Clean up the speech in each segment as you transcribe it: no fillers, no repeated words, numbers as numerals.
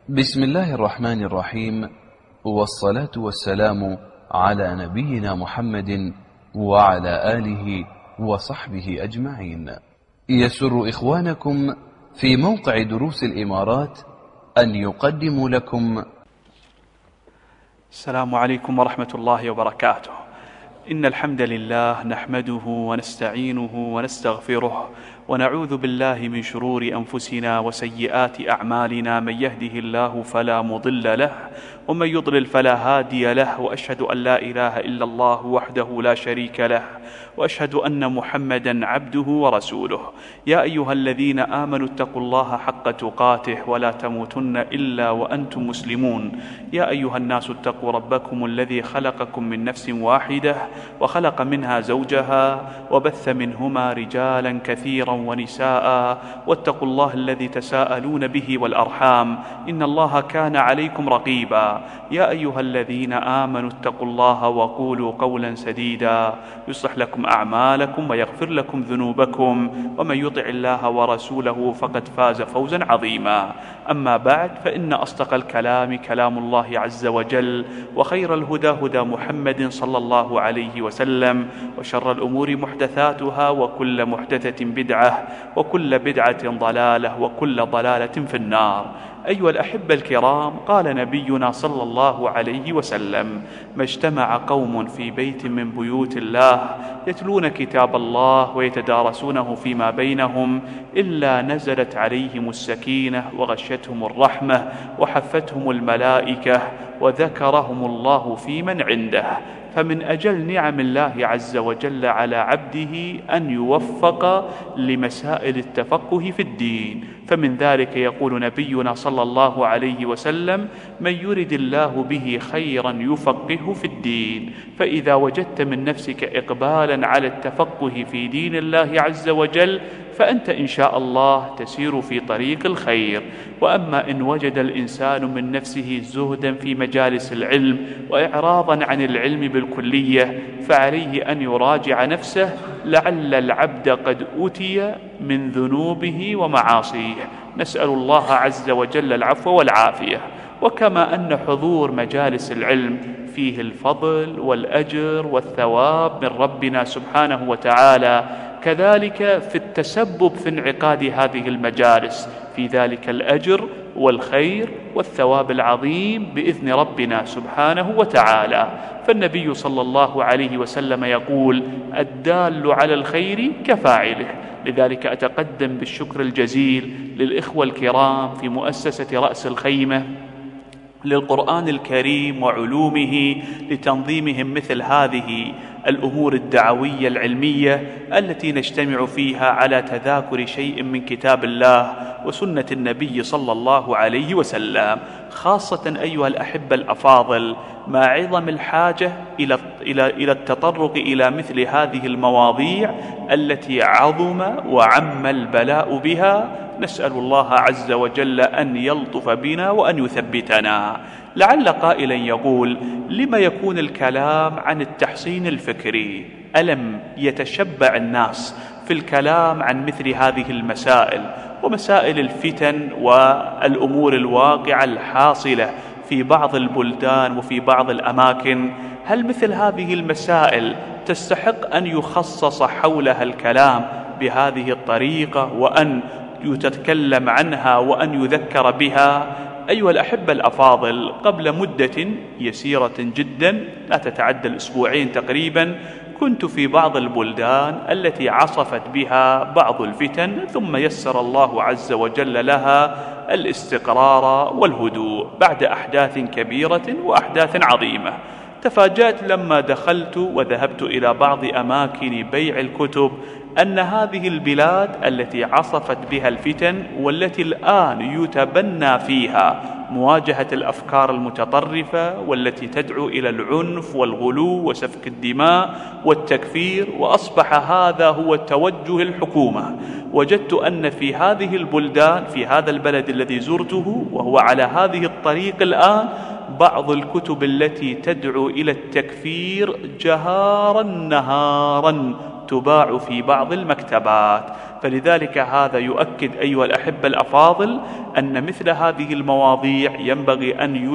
بسم الله الرحمن الرحيم، والصلاة والسلام على نبينا محمد وعلى آله وصحبه أجمعين. يسر إخوانكم في موقع دروس الإمارات أن يقدموا لكم السلام عليكم ورحمة الله وبركاته. إن الحمد لله نحمده ونستعينه ونستغفره ونعوذ بالله من شرور أنفسنا وسيئات أعمالنا، من يهده الله فلا مضل له ومن يضلل فلا هادي له، وأشهد أن لا إله إلا الله وحده لا شريك له، وأشهد أن محمدا عبده ورسوله. يا أيها الذين آمنوا اتقوا الله حق تقاته ولا تموتن إلا وأنتم مسلمون. يا أيها الناس اتقوا ربكم الذي خلقكم من نفس واحدة وخلق منها زوجها وبث منهما رجالا كثيرا ونساء، واتقوا الله الذي تساءلون به والأرحام، إن الله كان عليكم رقيبا. يا أيها الذين آمنوا اتقوا الله وقولوا قولا سديدا يصلح لكم أعمالكم ويغفر لكم ذنوبكم، ومن يطع الله ورسوله فقد فاز فوزا عظيما. أما بعد، فإن أصدق الكلام كلام الله عز وجل، وخير الهدى هدى محمد صلى الله عليه وسلم، وشر الأمور محدثاتها، وكل محدثة بدعة، وكل بدعة ضلالة، وكل ضلالة في النار. أيها الأحبة الكرام، قال نبينا صلى الله عليه وسلم: ما اجتمع قوم في بيت من بيوت الله يتلون كتاب الله ويتدارسونه فيما بينهم إلا نزلت عليهم السكينة وغشتهم الرحمة وحفتهم الملائكة وذكرهم الله في من عنده. فمن أجل نعم الله عز وجل على عبده أن يوفق لمسائل التفقه في الدين، فمن ذلك يقول نبينا صلى الله عليه وسلم: من يرد الله به خيرا يفقهه في الدين. فإذا وجدت من نفسك إقبالا على التفقه في دين الله عز وجل فأنت إن شاء الله تسير في طريق الخير. وأما إن وجد الإنسان من نفسه زهدا في مجالس العلم وإعراضا عن العلم بالكلية فعليه أن يراجع نفسه، لعل العبد قد أوتي من ذنوبه ومعاصيه. نسأل الله عز وجل العفو والعافية. وكما أن حضور مجالس العلم فيه الفضل والأجر والثواب من ربنا سبحانه وتعالى، كذلك في التسبب في انعقاد هذه المجالس في ذلك الأجر والخير والثواب العظيم بإذن ربنا سبحانه وتعالى. فالنبي صلى الله عليه وسلم يقول: الدال على الخير كفاعله. لذلك أتقدم بالشكر الجزيل للإخوة الكرام في مؤسسة رأس الخيمة للقرآن الكريم وعلومه لتنظيمهم مثل هذه الأمور الدعوية العلمية التي نجتمع فيها على تذاكر شيء من كتاب الله وسنة النبي صلى الله عليه وسلم. خاصة أيها الأحبة الأفاضل، مع عظم الحاجة إلى التطرق إلى مثل هذه المواضيع التي عظم وعم البلاء بها، نسأل الله عز وجل أن يلطف بنا وأن يثبتنا. لعل قائلا يقول: لما يكون الكلام عن التحصين الفكري؟ ألم يتشبع الناس في الكلام عن مثل هذه المسائل ومسائل الفتن والأمور الواقعة الحاصلة في بعض البلدان وفي بعض الأماكن؟ هل مثل هذه المسائل تستحق أن يخصص حولها الكلام بهذه الطريقة وأن يتكلم عنها وأن يذكر بها؟ أيها الأحبة الأفاضل، قبل مدة يسيرة جدا لا تتعدى الأسبوعين تقريبا، كنت في بعض البلدان التي عصفت بها بعض الفتن، ثم يسر الله عز وجل لها الاستقرار والهدوء بعد أحداث كبيرة وأحداث عظيمة. تفاجأت لما دخلت وذهبت إلى بعض أماكن بيع الكتب أن هذه البلاد التي عصفت بها الفتن والتي الآن يتبنى فيها مواجهة الأفكار المتطرفة والتي تدعو إلى العنف والغلو وسفك الدماء والتكفير، وأصبح هذا هو توجه الحكومة. وجدت أن في هذه البلدان، في هذا البلد الذي زرته وهو على هذه الطريق الآن، بعض الكتب التي تدعو إلى التكفير جهارا نهارا تباع في بعض المكتبات. فلذلك هذا يؤكد أيها الأحبة الأفاضل أن مثل هذه المواضيع ينبغي أن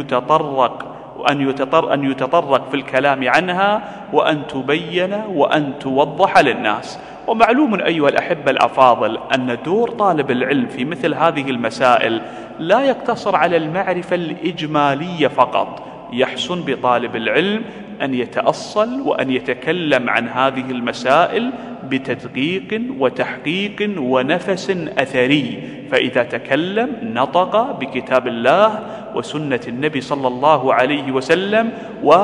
يتطرق في الكلام عنها، وأن تبين وأن توضح للناس. ومعلوم أيها الأحبة الأفاضل أن دور طالب العلم في مثل هذه المسائل لا يقتصر على المعرفة الإجمالية فقط. يحسن بطالب العلم أن يتأصل وأن يتكلم عن هذه المسائل بتدقيق وتحقيق ونفس أثري، فإذا تكلم نطق بكتاب الله وسنة النبي صلى الله عليه وسلم،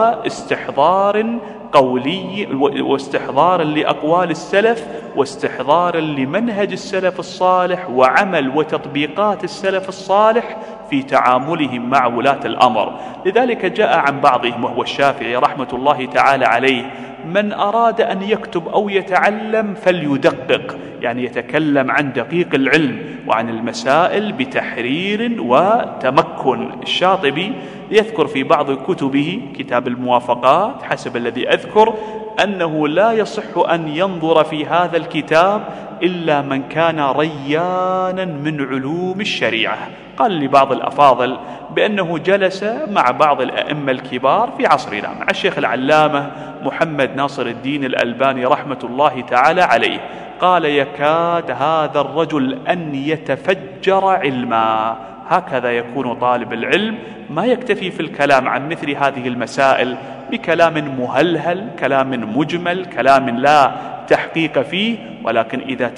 واستحضار قولي واستحضارا لأقوال السلف، واستحضارا لمنهج السلف الصالح، وعمل وتطبيقات السلف الصالح في تعاملهم مع ولاة الأمر. لذلك جاء عن بعضهم وهو الشافعي رحمة الله تعالى عليه: من أراد أن يكتب أو يتعلم فليدقق، يعني يتكلم عن دقيق العلم وعن المسائل بتحرير وتمكن. الشاطبي يذكر في بعض كتبه كتاب الموافقات حسب الذي أذكر أنه لا يصح أن ينظر في هذا الكتاب إلا من كان ريانا من علوم الشريعة. قال لبعض الأفاضل بأنه جلس مع بعض الأئمة الكبار في عصرنا، مع الشيخ العلامة محمد ناصر الدين الألباني رحمة الله تعالى عليه، قال: يكاد هذا الرجل أن يتفجر علما. هكذا يكون طالب العلم، ما يكتفي في الكلام عن مثل هذه المسائل بكلام مهلهل، كلام مجمل، كلام لا تحقيق فيه، ولكن إذا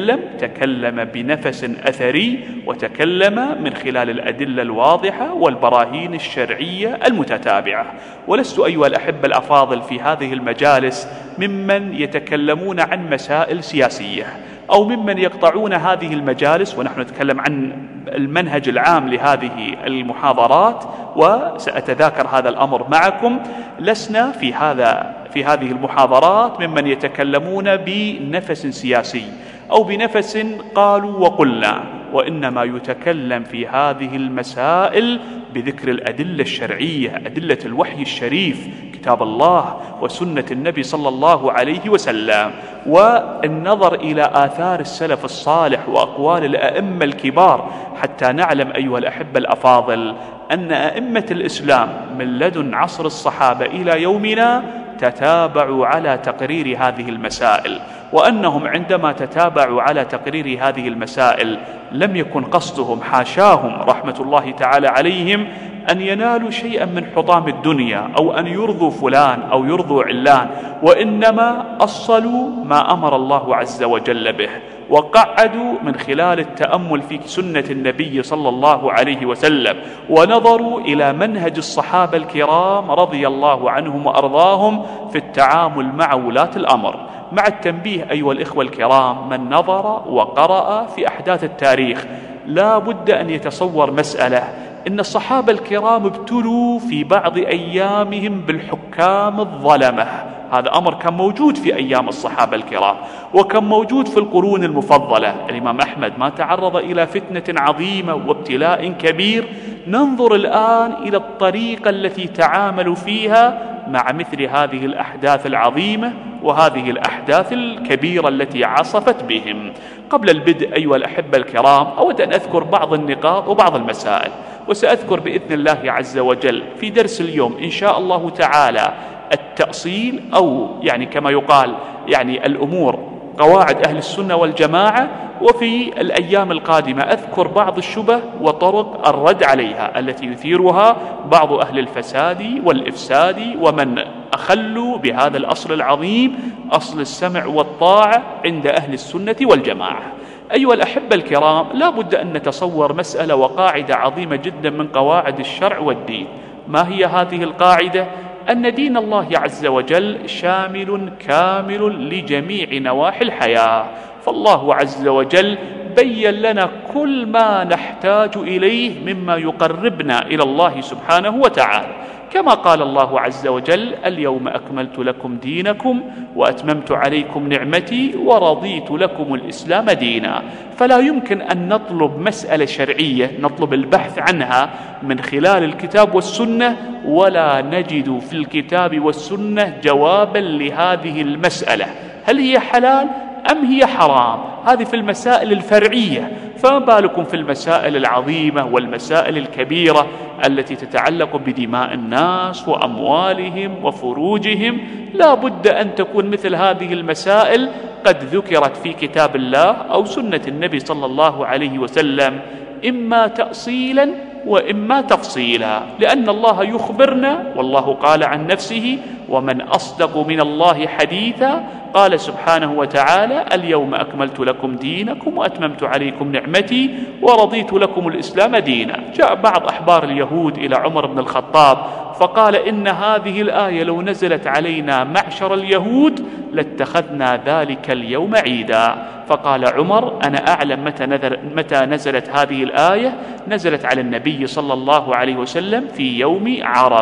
تكلم بنفس أثري، وتكلم من خلال الأدلة الواضحة والبراهين الشرعية المتتابعة. ولست أيها الأحبة الأفاضل في هذه المجالس ممن يتكلمون عن مسائل سياسية، أو ممن يقطعون هذه المجالس، ونحن نتكلم عن المنهج العام لهذه المحاضرات، وسأتذاكر هذا الأمر معكم. لسنا في هذه المحاضرات ممن يتكلمون بنفس سياسي أو بنفس قالوا وقلنا، وإنما يتكلم في هذه المسائل بذكر الأدلة الشرعية، أدلة الوحي الشريف، كتاب الله وسنة النبي صلى الله عليه وسلم، والنظر إلى آثار السلف الصالح وأقوال الأئمة الكبار، حتى نعلم أيها الأحبة الأفاضل أن أئمة الإسلام من لدن عصر الصحابة إلى يومنا تتابعوا على تقرير هذه المسائل، وأنهم عندما تتابعوا على تقرير هذه المسائل لم يكن قصدهم، حاشاهم رحمة الله تعالى عليهم، أن ينالوا شيئا من حطام الدنيا، أو أن يرضوا فلان أو يرضوا علان، وإنما أصلوا ما أمر الله عز وجل به، وقعدوا من خلال التأمل في سنة النبي صلى الله عليه وسلم، ونظروا إلى منهج الصحابة الكرام رضي الله عنهم وأرضاهم في التعامل مع ولاة الأمر. مع التنبيه أيها الإخوة الكرام، من نظر وقرأ في أحداث التاريخ لا بد أن يتصور مسألة: إن الصحابة الكرام ابتلوا في بعض أيامهم بالحكام الظلمة. هذا أمر كان موجود في أيام الصحابة الكرام، وكان موجود في القرون المفضلة. الإمام أحمد ما تعرض إلى فتنة عظيمة وابتلاء كبير. ننظر الآن إلى الطريقة التي تعاملوا فيها مع مثل هذه الأحداث العظيمة وهذه الأحداث الكبيرة التي عصفت بهم. قبل البدء أيها الأحبة الكرام، أود أن أذكر بعض النقاط وبعض المسائل، وسأذكر بإذن الله عز وجل في درس اليوم إن شاء الله تعالى التأصيل، أو يعني كما يقال يعني الأمور قواعد أهل السنة والجماعة. وفي الأيام القادمة أذكر بعض الشبه وطرق الرد عليها التي يثيرها بعض أهل الفساد والإفساد، ومن أخلوا بهذا الأصل العظيم، أصل السمع والطاعة عند أهل السنة والجماعة. أيها الأحبة الكرام، لا بد أن نتصور مسألة وقاعدة عظيمة جدا من قواعد الشرع والدين. ما هي هذه القاعدة؟ أن دين الله عز وجل شامل كامل لجميع نواحي الحياة، فالله عز وجل بين لنا كل ما نحتاج إليه مما يقربنا إلى الله سبحانه وتعالى، كما قال الله عز وجل: اليوم أكملت لكم دينكم وأتممت عليكم نعمتي ورضيت لكم الإسلام دينا. فلا يمكن أن نطلب مسألة شرعية نطلب البحث عنها من خلال الكتاب والسنة ولا نجد في الكتاب والسنة جوابا لهذه المسألة: هل هي حلال أم هي حرام؟ هذه في المسائل الفرعية، فما بالكم في المسائل العظيمة والمسائل الكبيرة التي تتعلق بدماء الناس وأموالهم وفروجهم. لا بد أن تكون مثل هذه المسائل قد ذكرت في كتاب الله أو سنة النبي صلى الله عليه وسلم، إما تأصيلا وإما تفصيلا، لأن الله يخبرنا، والله قال عن نفسه: ومن أصدق من الله حديثا. قال سبحانه وتعالى: اليوم أكملت لكم دينكم وأتممت عليكم نعمتي ورضيت لكم الإسلام دينا. جاء بعض أحبار اليهود إلى عمر بن الخطاب فقال: إن هذه الآية لو نزلت علينا معشر اليهود لاتخذنا ذلك اليوم عيدا. فقال عمر: أنا أعلم متى نزلت هذه الآية. نزلت على النبي صلى الله عليه وسلم في يوم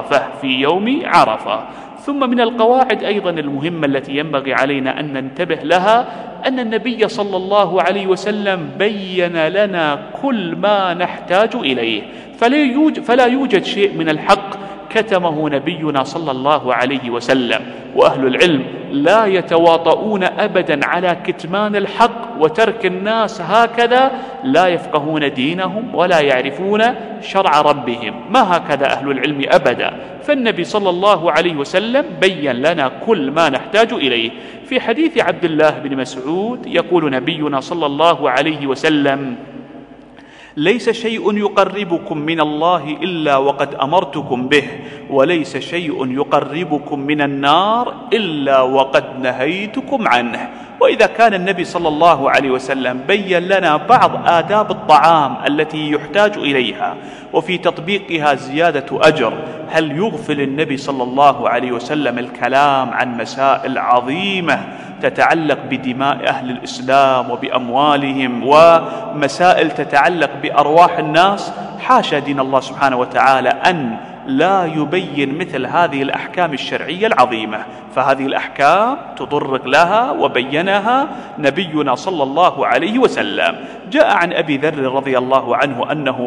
عرفة. ثم من القواعد أيضا المهمة التي ينبغي علينا أن ننتبه لها أن النبي صلى الله عليه وسلم بين لنا كل ما نحتاج إليه، فلا يوجد شيء من الحق كتمه نبينا صلى الله عليه وسلم. وأهل العلم لا يتواطؤون أبدا على كتمان الحق وترك الناس هكذا لا يفقهون دينهم ولا يعرفون شرع ربهم، ما هكذا أهل العلم أبدا. فالنبي صلى الله عليه وسلم بين لنا كل ما نحتاج إليه. في حديث عبد الله بن مسعود يقول نبينا صلى الله عليه وسلم: ليس شيء يقربكم من الله إلا وقد أمرتكم به، وليس شيء يقربكم من النار إلا وقد نهيتكم عنه. وإذا كان النبي صلى الله عليه وسلم بين لنا بعض آداب الطعام التي يحتاج إليها وفي تطبيقها زيادة أجر، هل يغفل النبي صلى الله عليه وسلم الكلام عن مسائل عظيمة تتعلق بدماء أهل الإسلام وبأموالهم ومسائل تتعلق بأرواح الناس؟ حاشا دين الله سبحانه وتعالى أن لا يبين مثل هذه الأحكام الشرعية العظيمة، فهذه الأحكام تطرق لها وبينها نبينا صلى الله عليه وسلم. جاء عن أبي ذر رضي الله عنه أنه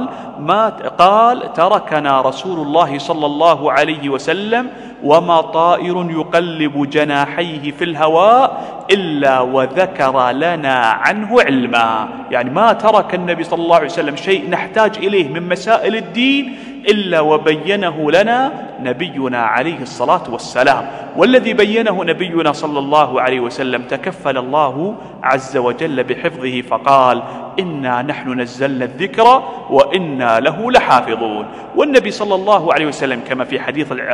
قال: تركنا رسول الله صلى الله عليه وسلم وما طائر يقلب جناحيه في الهواء إلا وذكر لنا عنه علما. يعني ما ترك النبي صلى الله عليه وسلم شيء نحتاج إليه من مسائل الدين إلا وبينه لنا نبينا عليه الصلاة والسلام. والذي بينه نبينا صلى الله عليه وسلم تكفل الله عز وجل بحفظه فقال: إنا نحن نزلنا الذكر وإنا له لحافظون. والنبي صلى الله عليه وسلم كما في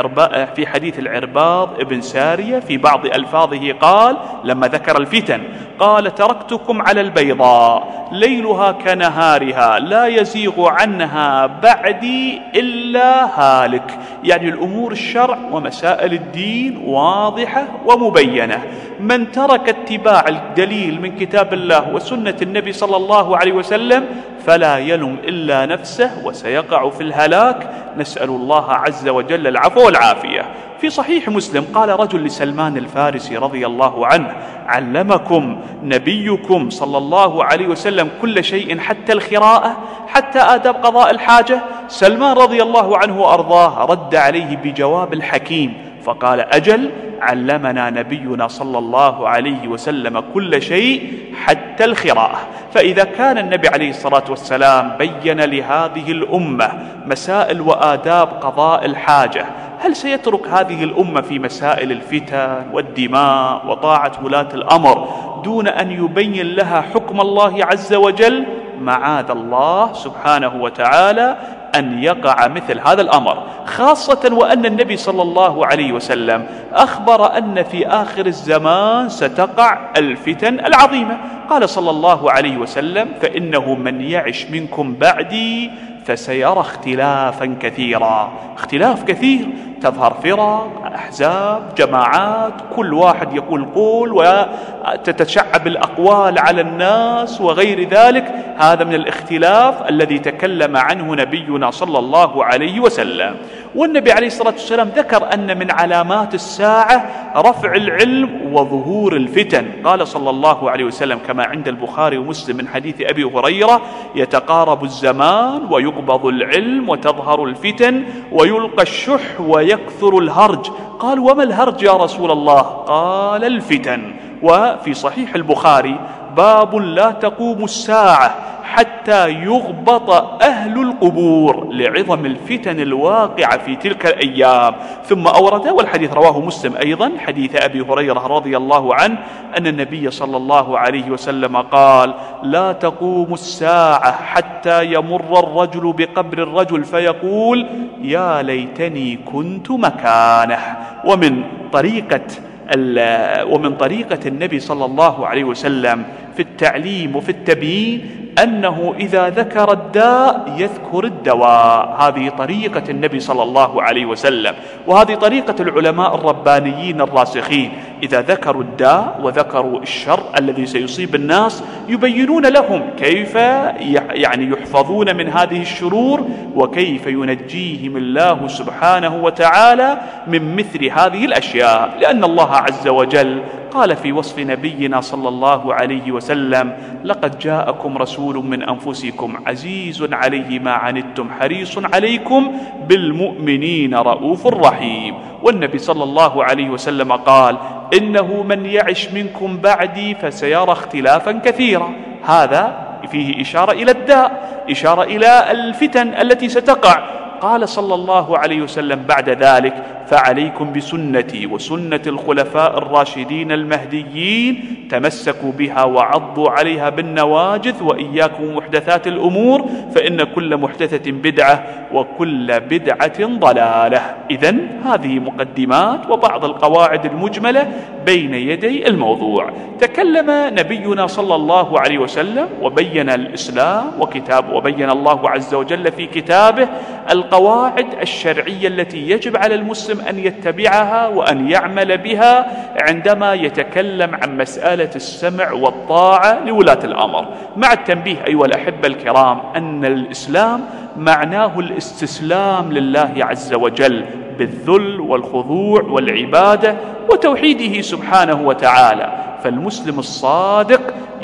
حديث العرباض ابن سارية في بعض ألفاظه قال لما ذكر الفتن قال: تركتكم على البيضاء ليلها كنهارها لا يزيغ عنها بعدي إلا هالك. يعني الأمور الشرع ومسائل الدين واضحة ومبينة. من ترك اتباع الدليل من كتاب الله وسنة النبي صلى الله عليه وسلم فلا يلم إلا نفسه وسيقع في الهلاك. نسأل الله عز وجل العفو والعافية. في صحيح مسلم قال رجل لسلمان الفارسي رضي الله عنه: علمكم نبيكم صلى الله عليه وسلم كل شيء حتى الخراءة، حتى آداب قضاء الحاجة؟ سلمان رضي الله عنه وأرضاه رد عليه بجواب الحكيم فقال: أجل، علمنا نبينا صلى الله عليه وسلم كل شيء حتى الخراءة. فإذا كان النبي عليه الصلاة والسلام بين لهذه الأمة مسائل وآداب قضاء الحاجة، هل سيترك هذه الأمة في مسائل الفتن والدماء وطاعة ولاة الأمر دون أن يبين لها حكم الله عز وجل؟ معاذ الله سبحانه وتعالى أن يقع مثل هذا الأمر، خاصة وأن النبي صلى الله عليه وسلم أخبر أن في آخر الزمان ستقع الفتن العظيمة. قال صلى الله عليه وسلم: فإنه من يعش منكم بعدي فسيرى اختلافا كثيرا. اختلاف كثير، تظهر فرق، أحزاب، جماعات، كل واحد يقول قول وتتشعب الأقوال على الناس وغير ذلك. هذا من الاختلاف الذي تكلم عنه نبينا صلى الله عليه وسلم. والنبي عليه الصلاة والسلام ذكر أن من علامات الساعة رفع العلم وظهور الفتن. قال صلى الله عليه وسلم كما عند البخاري ومسلم من حديث أبي هريرة: يتقارب الزمان ويقبض العلم وتظهر الفتن ويلقى الشح ويكثر الهرج. قال: وما الهرج يا رسول الله؟ قال: الفتن. وفي صحيح البخاري: باب لا تقوم الساعة حتى يغبط أهل القبور لعظم الفتن الواقعة في تلك الأيام. ثم أورد، والحديث رواه مسلم أيضا، حديث أبي هريرة رضي الله عنه أن النبي صلى الله عليه وسلم قال: لا تقوم الساعة حتى يمر الرجل بقبر الرجل فيقول: يا ليتني كنت مكانه. ومن طريقة النبي صلى الله عليه وسلم في التعليم وفي التبيين أنه إذا ذكر الداء يذكر الدواء. هذه طريقة النبي صلى الله عليه وسلم، وهذه طريقة العلماء الربانيين الراسخين. إذا ذكروا الداء وذكروا الشر الذي سيصيب الناس يبينون لهم كيف يحفظون من هذه الشرور، وكيف ينجيهم الله سبحانه وتعالى من مثل هذه الأشياء. لأن الله عز وجل قال في وصف نبينا صلى الله عليه وسلم: لقد جاءكم رسول من أنفسكم عزيز عليه ما عنتم حريص عليكم بالمؤمنين رؤوف رحيم. والنبي صلى الله عليه وسلم قال: إنه من يعش منكم بعدي فسيرى اختلافا كثيرا. هذا فيه إشارة إلى الداء، إشارة إلى الفتن التي ستقع. قال صلى الله عليه وسلم بعد ذلك: فعليكم بسنتي وسنة الخلفاء الراشدين المهديين، تمسكوا بها وعضوا عليها بالنواجذ، وإياكم محدثات الأمور، فإن كل محدثة بدعة وكل بدعة ضلالة. إذن هذه مقدمات وبعض القواعد المجملة بين يدي الموضوع. تكلم نبينا صلى الله عليه وسلم وبين الإسلام وبين الله عز وجل في كتابه القواعد الشرعية التي يجب على المسلم أن يتبعها وأن يعمل بها عندما يتكلم عن مسألة السمع والطاعة لولاة الأمر، مع التنبيه أيها الأحبة الكرام أن الإسلام معناه الاستسلام لله عز وجل بالذل والخضوع والعبادة وتوحيده سبحانه وتعالى. فالمسلم الصادق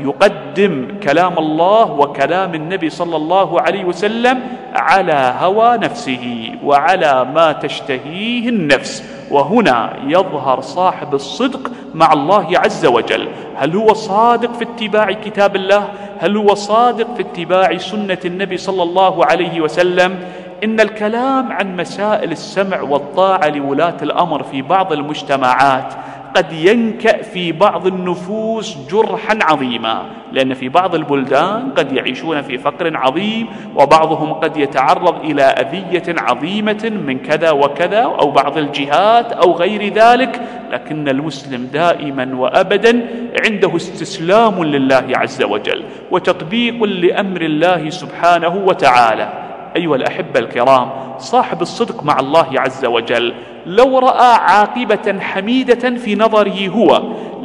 يقدم كلام الله وكلام النبي صلى الله عليه وسلم على هوى نفسه وعلى ما تشتهيه النفس. وهنا يظهر صاحب الصدق مع الله عز وجل. هل هو صادق في اتباع كتاب الله؟ هل هو صادق في اتباع سنة النبي صلى الله عليه وسلم؟ إن الكلام عن مسائل السمع والطاعة لولاة الأمر في بعض المجتمعات قد ينكأ في بعض النفوس جرحا عظيما، لأن في بعض البلدان قد يعيشون في فقر عظيم، وبعضهم قد يتعرض إلى أذية عظيمة من كذا وكذا أو بعض الجهات أو غير ذلك. لكن المسلم دائما وأبدا عنده استسلام لله عز وجل وتطبيق لأمر الله سبحانه وتعالى. أيها الأحبة الكرام، صاحب الصدق مع الله عز وجل لو رأى عاقبة حميدة في نظره هو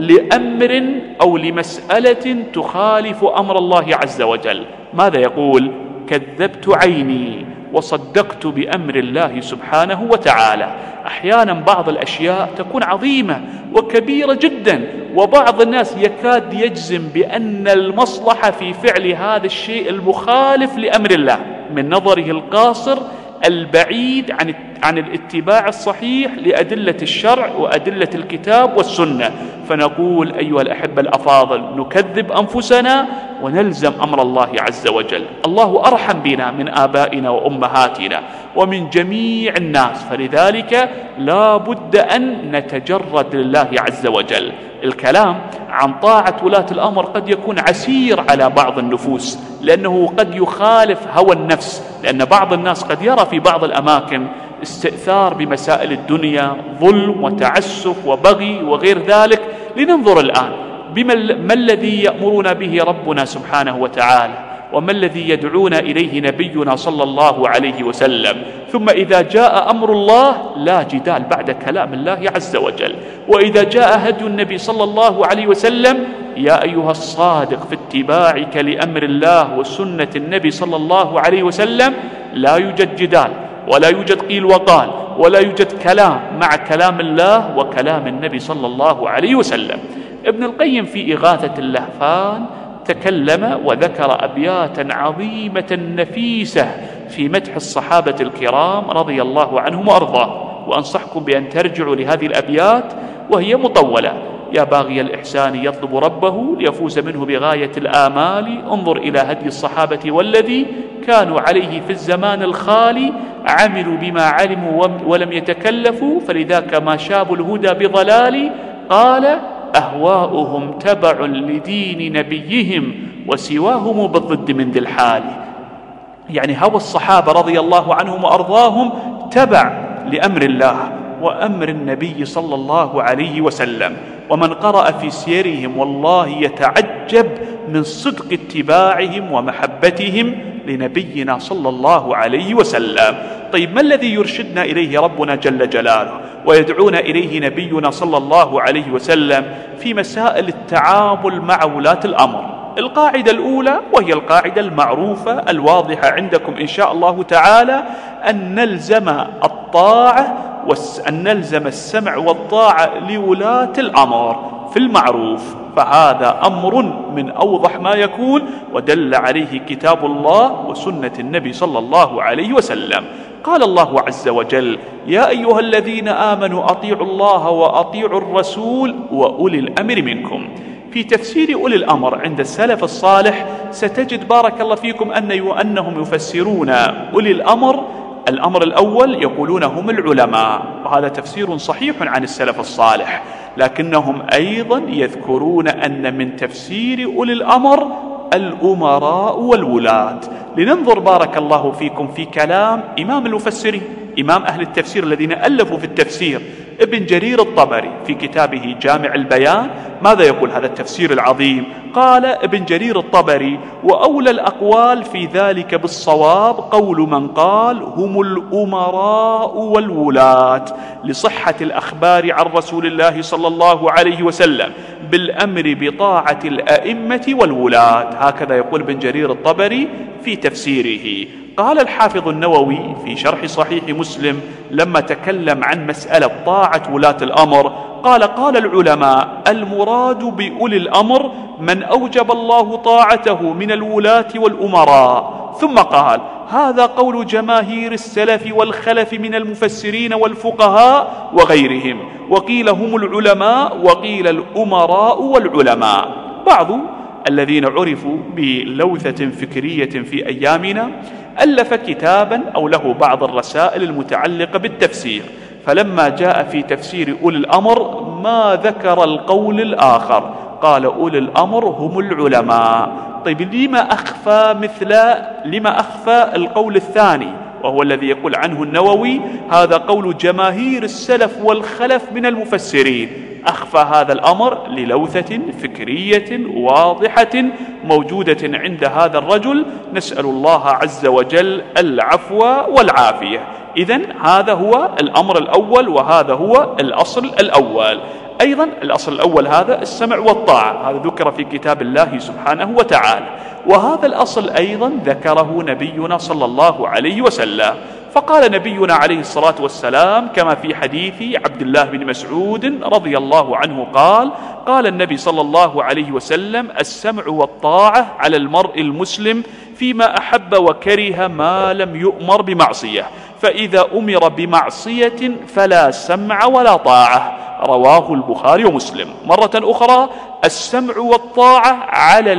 لأمر أو لمسألة تخالف أمر الله عز وجل، ماذا يقول؟ كذبت عيني وصدقت بأمر الله سبحانه وتعالى. أحيانا بعض الأشياء تكون عظيمة وكبيرة جدا، وبعض الناس يكاد يجزم بأن المصلحة في فعل هذا الشيء المخالف لأمر الله من نظره القاصر البعيد عن الاتباع الصحيح لأدلة الشرع وأدلة الكتاب والسنة. فنقول أيها الأحبة الأفاضل نكذب أنفسنا ونلزم أمر الله عز وجل. الله أرحم بنا من آبائنا وأمهاتنا ومن جميع الناس، فلذلك لا بد أن نتجرد لله عز وجل. الكلام عن طاعة ولاة الأمر قد يكون عسير على بعض النفوس لأنه قد يخالف هوى النفس، لأن بعض الناس قد يرى في بعض الأماكن استئثار بمسائل الدنيا، ظلم وتعسف وبغي وغير ذلك. لننظر الآن ما الذي يأمرنا به ربنا سبحانه وتعالى، وما الذي يدعونا إليه نبينا صلى الله عليه وسلم. ثم إذا جاء أمر الله لا جدال بعد كلام الله عز وجل، وإذا جاء هدي النبي صلى الله عليه وسلم يا أيها الصادق في اتباعك لأمر الله وسنة النبي صلى الله عليه وسلم لا يوجد جدال ولا يوجد قيل وقال ولا يوجد كلام مع كلام الله وكلام النبي صلى الله عليه وسلم. ابن القيم في إغاثة اللهفان تكلم وذكر أبياتا عظيمة نفيسة في مدح الصحابة الكرام رضي الله عنهم وأرضاهم، وأنصحكم بأن ترجعوا لهذه الأبيات وهي مطولة. يا باغي الإحسان يطلب ربه ليفوز منه بغاية الآمال، انظر إلى هدي الصحابة والذي كانوا عليه في الزمان الخالي، عملوا بما علموا ولم يتكلفوا، فلذاك ما شابوا الهدى بضلال. قال أهواؤهم تبع لدين نبيهم وسواهم بالضد من ذي الحال. يعني هوى الصحابة رضي الله عنهم وأرضاهم تبع لأمر الله وأمر النبي صلى الله عليه وسلم. ومن قرأ في سيرهم والله يتعجب من صدق اتباعهم ومحبتهم لنبينا صلى الله عليه وسلم. طيب ما الذي يرشدنا إليه ربنا جل جلاله ويدعونا إليه نبينا صلى الله عليه وسلم في مسائل التعامل مع ولاة الأمر؟ القاعدة الأولى، وهي القاعدة المعروفة الواضحة عندكم إن شاء الله تعالى، أن نلزم الطاعة وأن نلزم السمع والطاعة لولاة الأمر في المعروف، فهذا أمر من أوضح ما يكون، ودل عليه كتاب الله وسنة النبي صلى الله عليه وسلم. قال الله عز وجل: يا أيها الذين آمنوا أطيعوا الله وأطيعوا الرسول وأولي الأمر منكم. في تفسير أولي الأمر عند السلف الصالح ستجد بارك الله فيكم أنهم يفسرون أولي الأمر الأول يقولون هم العلماء، وهذا تفسير صحيح عن السلف الصالح، لكنهم أيضا يذكرون أن من تفسير أولي الأمر الأمراء والولاة. لننظر بارك الله فيكم في كلام إمام المفسرين، إمام أهل التفسير الذين ألفوا في التفسير، ابن جرير الطبري في كتابه جامع البيان. ماذا يقول هذا التفسير العظيم؟ قال ابن جرير الطبري: وأولى الأقوال في ذلك بالصواب قول من قال هم الأمراء والولاة، لصحة الأخبار عن رسول الله صلى الله عليه وسلم بالأمر بطاعة الأئمة والولاة. هكذا يقول ابن جرير الطبري في تفسيره. قال الحافظ النووي في شرح صحيح مسلم لما تكلم عن مسألة طاعة ولاة الأمر، قال العلماء: المراد بأولي الأمر من أوجب الله طاعته من الولاة والأمراء. ثم قال: هذا قول جماهير السلف والخلف من المفسرين والفقهاء وغيرهم، وقيل هم العلماء وقيل الأمراء والعلماء. بعض الذين عرفوا بلوثة فكرية في أيامنا ألف كتابا أو له بعض الرسائل المتعلقة بالتفسير، فلما جاء في تفسير أولي الأمر ما ذكر القول الآخر، قال أولي الأمر هم العلماء. طيب لما أخفى القول الثاني وهو الذي يقول عنه النووي هذا قول جماهير السلف والخلف من المفسرين؟ أخفى هذا الأمر للوثة فكرية واضحة موجودة عند هذا الرجل، نسأل الله عز وجل العفو والعافية. إذن هذا هو الأمر الأول، وهذا هو الأصل الأول. أيضا الأصل الأول هذا السمع والطاعة، هذا ذكر في كتاب الله سبحانه وتعالى، وهذا الأصل أيضا ذكره نبينا صلى الله عليه وسلم. فقال نبينا عليه الصلاة والسلام كما في حديث عبد الله بن مسعود رضي الله عنه قال النبي صلى الله عليه وسلم: السمع والطاعة على المرء المسلم فيما أحب وكره ما لم يؤمر بمعصية، فإذا أمر بمعصية فلا سمع ولا طاعة. رواه البخاري ومسلم. مرة أخرى: السمع والطاعة على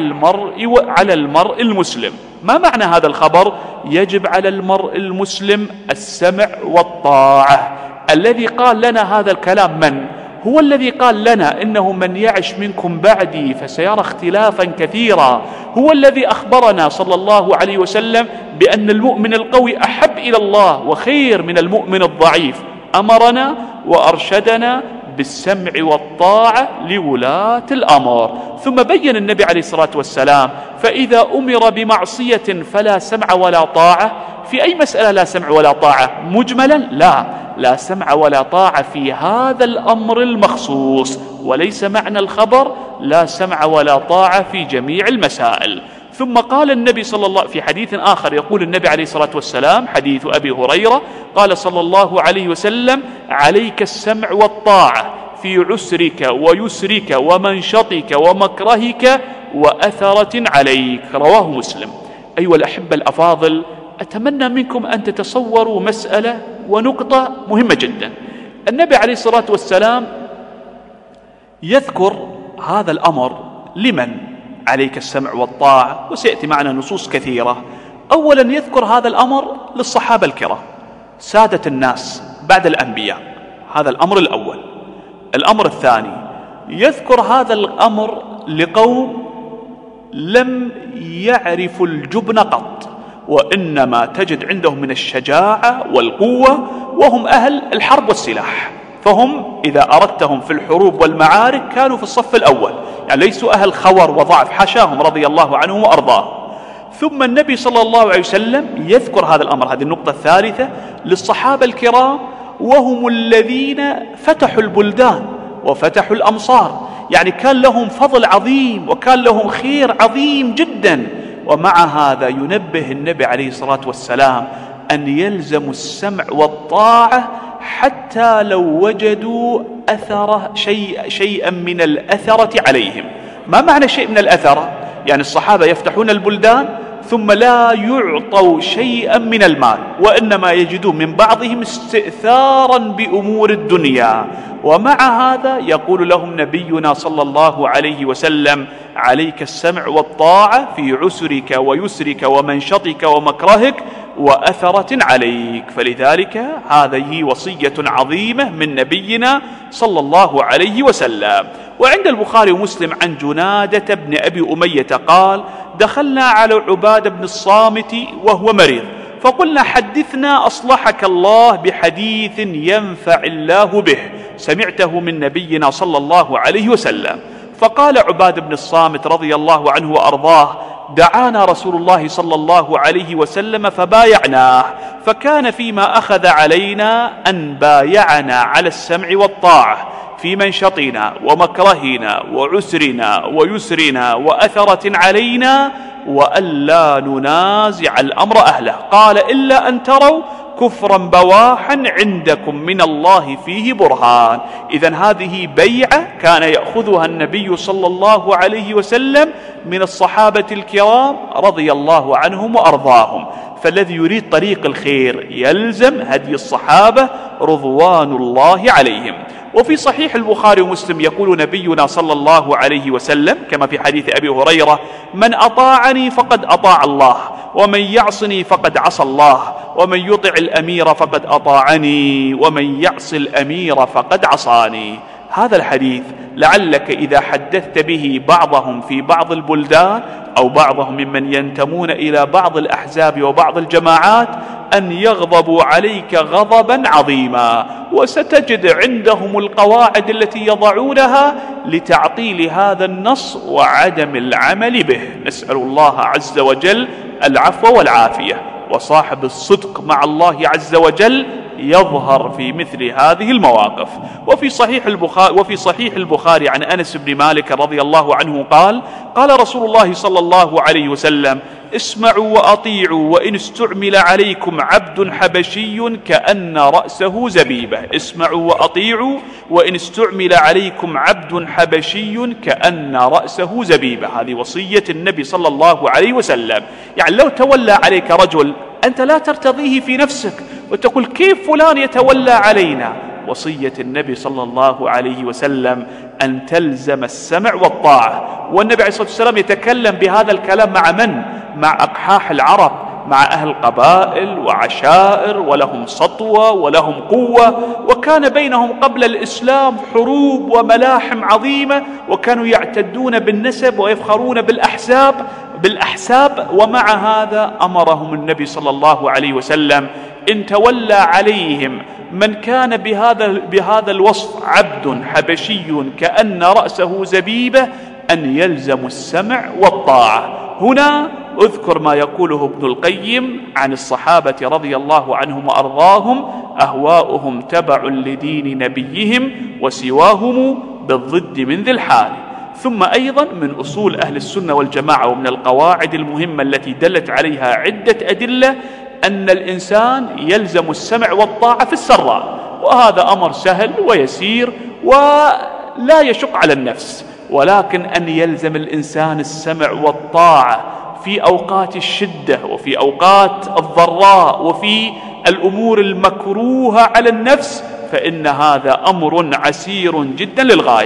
المرء المسلم. ما معنى هذا الخبر؟ يجب على المرء المسلم السمع والطاعة. الذي قال لنا هذا الكلام من؟ هو الذي قال لنا إنه من يعش منكم بعدي فسيرى اختلافا كثيرا. هو الذي أخبرنا صلى الله عليه وسلم بأن المؤمن القوي أحب إلى الله وخير من المؤمن الضعيف. أمرنا وأرشدنا بالسمع والطاعة لولاة الأمر. ثم بين النبي عليه الصلاة والسلام: فإذا أمر بمعصية فلا سمع ولا طاعة. في أي مسألة لا سمع ولا طاعة؟ مجملا لا سمع ولا طاعة في هذا الأمر المخصوص، وليس معنى الخبر لا سمع ولا طاعة في جميع المسائل. ثم قال النبي صلى الله في حديث آخر، يقول النبي عليه الصلاة والسلام حديث أبي هريرة، قال صلى الله عليه وسلم: عليك السمع والطاعة في عسرك ويسرك ومنشطك ومكرهك وأثرة عليك. رواه مسلم. أيها الأحبة الأفاضل، أتمنى منكم أن تتصوروا مسألة ونقطة مهمة جدا. النبي عليه الصلاة والسلام يذكر هذا الأمر لمن عليك السمع والطاعة، وسيأتي معنا نصوص كثيرة. أولا يذكر هذا الأمر للصحابة الكرام سادة الناس بعد الأنبياء، هذا الأمر الأول. الأمر الثاني يذكر هذا الأمر لقوم لم يعرفوا الجبن قط، وإنما تجد عندهم من الشجاعة والقوة، وهم أهل الحرب والسلاح، فهم إذا أردتهم في الحروب والمعارك كانوا في الصف الأول، يعني ليسوا أهل خور وضعف، حاشاهم رضي الله عنهم وأرضاهم. ثم النبي صلى الله عليه وسلم يذكر هذا الأمر، هذه النقطة الثالثة، للصحابة الكرام، وهم الذين فتحوا البلدان وفتحوا الأمصار، يعني كان لهم فضل عظيم وكان لهم خير عظيم جدا. ومع هذا ينبه النبي عليه الصلاة والسلام أن يلزموا السمع والطاعة حتى لو وجدوا شيئا من الأثرة عليهم. ما معنى شيء من الأثرة؟ يعني الصحابة يفتحون البلدان ثم لا يعطوا شيئا من المال، وإنما يجدون من بعضهم استئثارا بأمور الدنيا. ومع هذا يقول لهم نبينا صلى الله عليه وسلم: عليك السمع والطاعة في عسرك ويسرك ومنشطك ومكرهك وأثرة عليك. فلذلك هذه وصية عظيمة من نبينا صلى الله عليه وسلم. وعند البخاري ومسلم عن جنادة بن أبي أمية قال: دخلنا على عبادة بن الصامت وهو مريض، فقلنا: حدثنا أصلحك الله بحديث ينفع الله به سمعته من نبينا صلى الله عليه وسلم. فقال عبادة بن الصامت رضي الله عنه وأرضاه: دعانا رسول الله صلى الله عليه وسلم فبايعناه، فكان فيما أخذ علينا أن بايعنا على السمع والطاعة في منشطنا ومكرهنا وعسرنا ويسرنا وأثرة علينا، وألا ننازع الأمر أهله. قال: إلا أن تروا كفرا بواحا عندكم من الله فيه برهان. إذن هذه بيعة كان يأخذها النبي صلى الله عليه وسلم من الصحابة الكرام رضي الله عنهم وأرضاهم. فالذي يريد طريق الخير يلزم هدي الصحابة رضوان الله عليهم. وفي صحيح البخاري ومسلم يقول نبينا صلى الله عليه وسلم كما في حديث أبي هريرة: من أطاعني فقد أطاع الله، ومن يعصني فقد عصى الله، ومن يطع الأمير فقد أطاعني، ومن يعص الأمير فقد عصاني. هذا الحديث لعلك إذا حدثت به بعضهم في بعض البلدان أو بعضهم ممن ينتمون إلى بعض الأحزاب وبعض الجماعات أن يغضبوا عليك غضبا عظيما، وستجد عندهم القواعد التي يضعونها لتعطيل هذا النص وعدم العمل به. نسأل الله عز وجل العفو والعافية. وصاحب الصدق مع الله عز وجل يظهر في مثل هذه المواقف. وفي صحيح البخاري عن أنس بن مالك رضي الله عنه قال: قال رسول الله صلى الله عليه وسلم: اسمعوا وأطيعوا وإن استعمل عليكم عبد حبشي كأن رأسه زبيبة. اسمعوا وأطيعوا وإن استعمل عليكم عبد حبشي كأن رأسه زبيبة. هذه وصية النبي صلى الله عليه وسلم. يعني لو تولى عليك رجل أنت لا ترتضيه في نفسك وتقول: كيف فلان يتولى علينا؟ وصية النبي صلى الله عليه وسلم أن تلزم السمع والطاعة. والنبي عليه الصلاة والسلام يتكلم بهذا الكلام مع من؟ مع أقحاح العرب، مع أهل قبائل وعشائر ولهم سطوة ولهم قوة، وكان بينهم قبل الإسلام حروب وملاحم عظيمة، وكانوا يعتدون بالنسب ويفخرون بالأحساب. ومع هذا أمرهم النبي صلى الله عليه وسلم: إن تولى عليهم من كان بهذا الوصف عبد حبشي كأن رأسه زبيبة أن يلزموا السمع والطاعة. هنا أذكر ما يقوله ابن القيم عن الصحابة رضي الله عنهم وأرضاهم: أهواؤهم تبع لدين نبيهم وسواهم بالضد من ذي الحال. ثم أيضا من أصول أهل السنة والجماعة ومن القواعد المهمة التي دلت عليها عدة أدلة أن الإنسان يلزم السمع والطاعة في السراء، وهذا أمر سهل ويسير ولا يشق على النفس. ولكن أن يلزم الإنسان السمع والطاعة في أوقات الشدة وفي أوقات الضراء وفي الأمور المكروهة على النفس، فإن هذا أمر عسير جدا للغاية.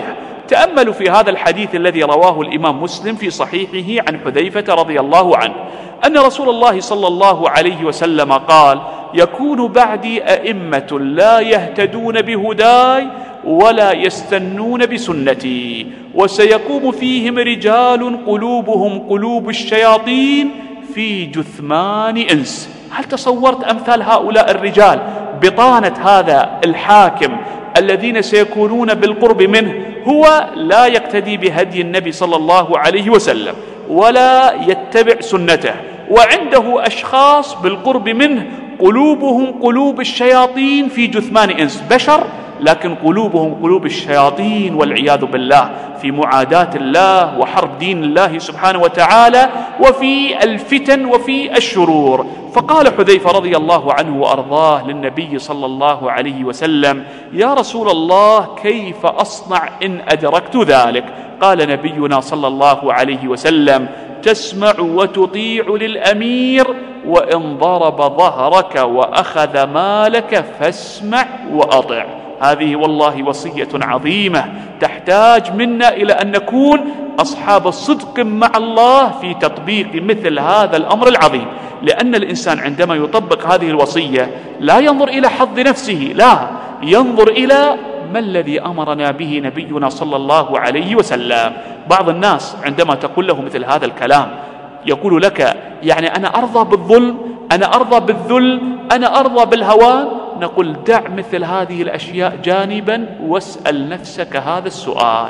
تأملوا في هذا الحديث الذي رواه الإمام مسلم في صحيحه عن حذيفة رضي الله عنه أن رسول الله صلى الله عليه وسلم قال: يكون بعدي أئمة لا يهتدون بهداي ولا يستنون بسنتي، وسيقوم فيهم رجال قلوبهم قلوب الشياطين في جثمان إنس. هل تصورت أمثال هؤلاء الرجال بطانة هذا الحاكم الذين سيكونون بالقرب منه هو لا يقتدي بهدي النبي صلى الله عليه وسلم ولا يتبع سنته، وعنده أشخاص بالقرب منه قلوبهم قلوب الشياطين في جثمان إنس، بشر لكن قلوبهم قلوب الشياطين والعياذ بالله، في معاداة الله وحرب دين الله سبحانه وتعالى وفي الفتن وفي الشرور. فقال حذيفة رضي الله عنه وأرضاه للنبي صلى الله عليه وسلم: يا رسول الله كيف أصنع إن أدركت ذلك؟ قال نبينا صلى الله عليه وسلم: تسمع وتطيع للأمير، وإن ضرب ظهرك وأخذ مالك فاسمع وأطع. هذه والله وصية عظيمة تحتاج منا إلى أن نكون أصحاب الصدق مع الله في تطبيق مثل هذا الأمر العظيم، لأن الإنسان عندما يطبق هذه الوصية لا ينظر إلى حظ نفسه، لا ينظر إلى ما الذي أمرنا به نبينا صلى الله عليه وسلم. بعض الناس عندما تقول له مثل هذا الكلام يقول لك: يعني أنا أرضى بالظلم، أنا أرضى بالذل، أنا أرضى بالهوان. نقول: دع مثل هذه الأشياء جانبا واسأل نفسك هذا السؤال: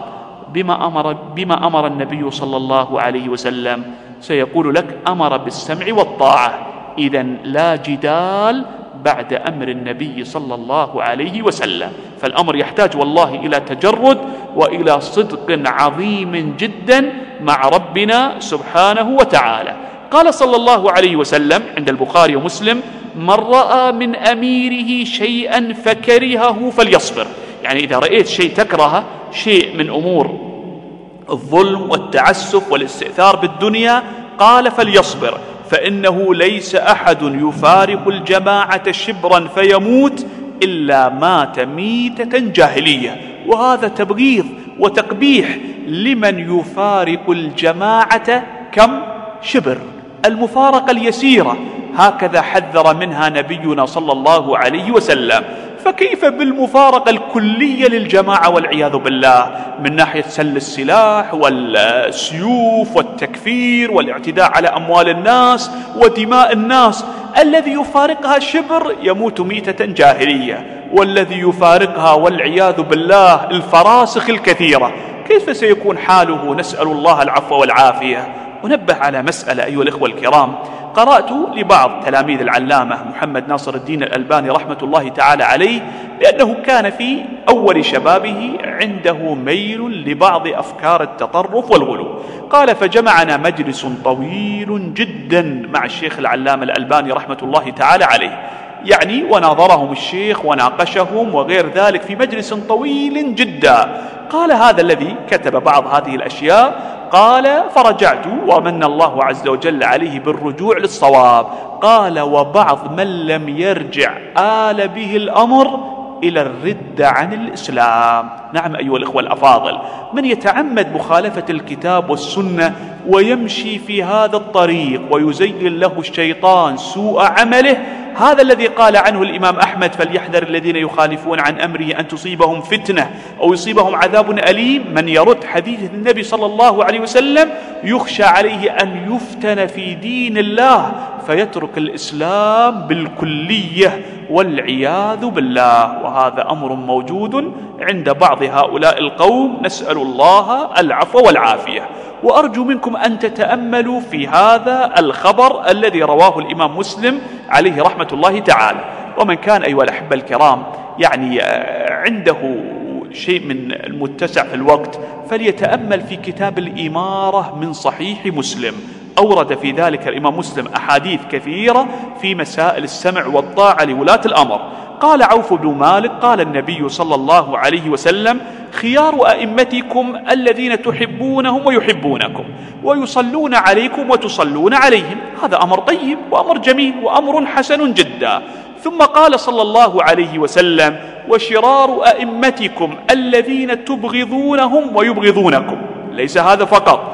بما أمر النبي صلى الله عليه وسلم؟ سيقول لك: أمر بالسمع والطاعة. إذن لا جدال بعد أمر النبي صلى الله عليه وسلم. فالأمر يحتاج والله إلى تجرد وإلى صدق عظيم جدا مع ربنا سبحانه وتعالى. قال صلى الله عليه وسلم عند البخاري ومسلم: من رأى من أميره شيئا فكرهه فليصبر. يعني إذا رأيت شيء تكرهه، شيء من أمور الظلم والتعسف والاستئثار بالدنيا، قال: فليصبر، فإنه ليس أحد يفارق الجماعة شبرا فيموت إلا مات ميتة جاهلية. وهذا تبغيض وتقبيح لمن يفارق الجماعة كم شبر، المفارقة اليسيرة، هكذا حذر منها نبينا صلى الله عليه وسلم. فكيف بالمفارقة الكلية للجماعة والعياذ بالله، من ناحية سل السلاح والسيوف والتكفير والاعتداء على أموال الناس ودماء الناس. الذي يفارقها شبر يموت ميتة جاهلية، والذي يفارقها والعياذ بالله الفراسخ الكثيرة، كيف سيكون حاله؟ نسأل الله العفو والعافية. أنبه على مسألة أيها الإخوة الكرام، قرأت لبعض تلاميذ العلامة محمد ناصر الدين الألباني رحمة الله تعالى عليه، لأنه كان في أول شبابه عنده ميل لبعض أفكار التطرف والغلو. قال: فجمعنا مجلس طويل جدا مع الشيخ العلامة الألباني رحمة الله تعالى عليه، يعني وناظرهم الشيخ وناقشهم وغير ذلك في مجلس طويل جدا. قال: هذا الذي كتب بعض هذه الأشياء، قال: فرجعت ومن الله عز وجل عليه بالرجوع للصواب. قال: وبعض من لم يرجع آل به الأمر إلى الردة عن الإسلام. نعم أيها الإخوة الأفاضل، من يتعمد مخالفة الكتاب والسنة ويمشي في هذا الطريق ويزين له الشيطان سوء عمله، هذا الذي قال عنه الإمام أحمد: فليحذر الذين يخالفون عن أمره أن تصيبهم فتنة أو يصيبهم عذاب أليم. من يرد حديث النبي صلى الله عليه وسلم يخشى عليه أن يفتن في دين الله فيترك الإسلام بالكلية والعياذ بالله. وهذا أمر موجود عند بعض هؤلاء القوم، نسأل الله العفو والعافية. وأرجو منكم أن تتأملوا في هذا الخبر الذي رواه الإمام مسلم عليه رحمة الله تعالى. ومن كان أيها الأحبة الكرام يعني عنده شيء من المتسع في الوقت فليتأمل في كتاب الإمارة من صحيح مسلم. أورد في ذلك الإمام مسلم أحاديث كثيرة في مسائل السمع والطاعة لولاة الأمر. قال عوف بن مالك قال النبي صلى الله عليه وسلم: خيار أئمتكم الذين تحبونهم ويحبونكم ويصلون عليكم وتصلون عليهم. هذا أمر طيب وأمر جميل وأمر حسن جدا. ثم قال صلى الله عليه وسلم: وشرار أئمتكم الذين تبغضونهم ويبغضونكم. ليس هذا فقط،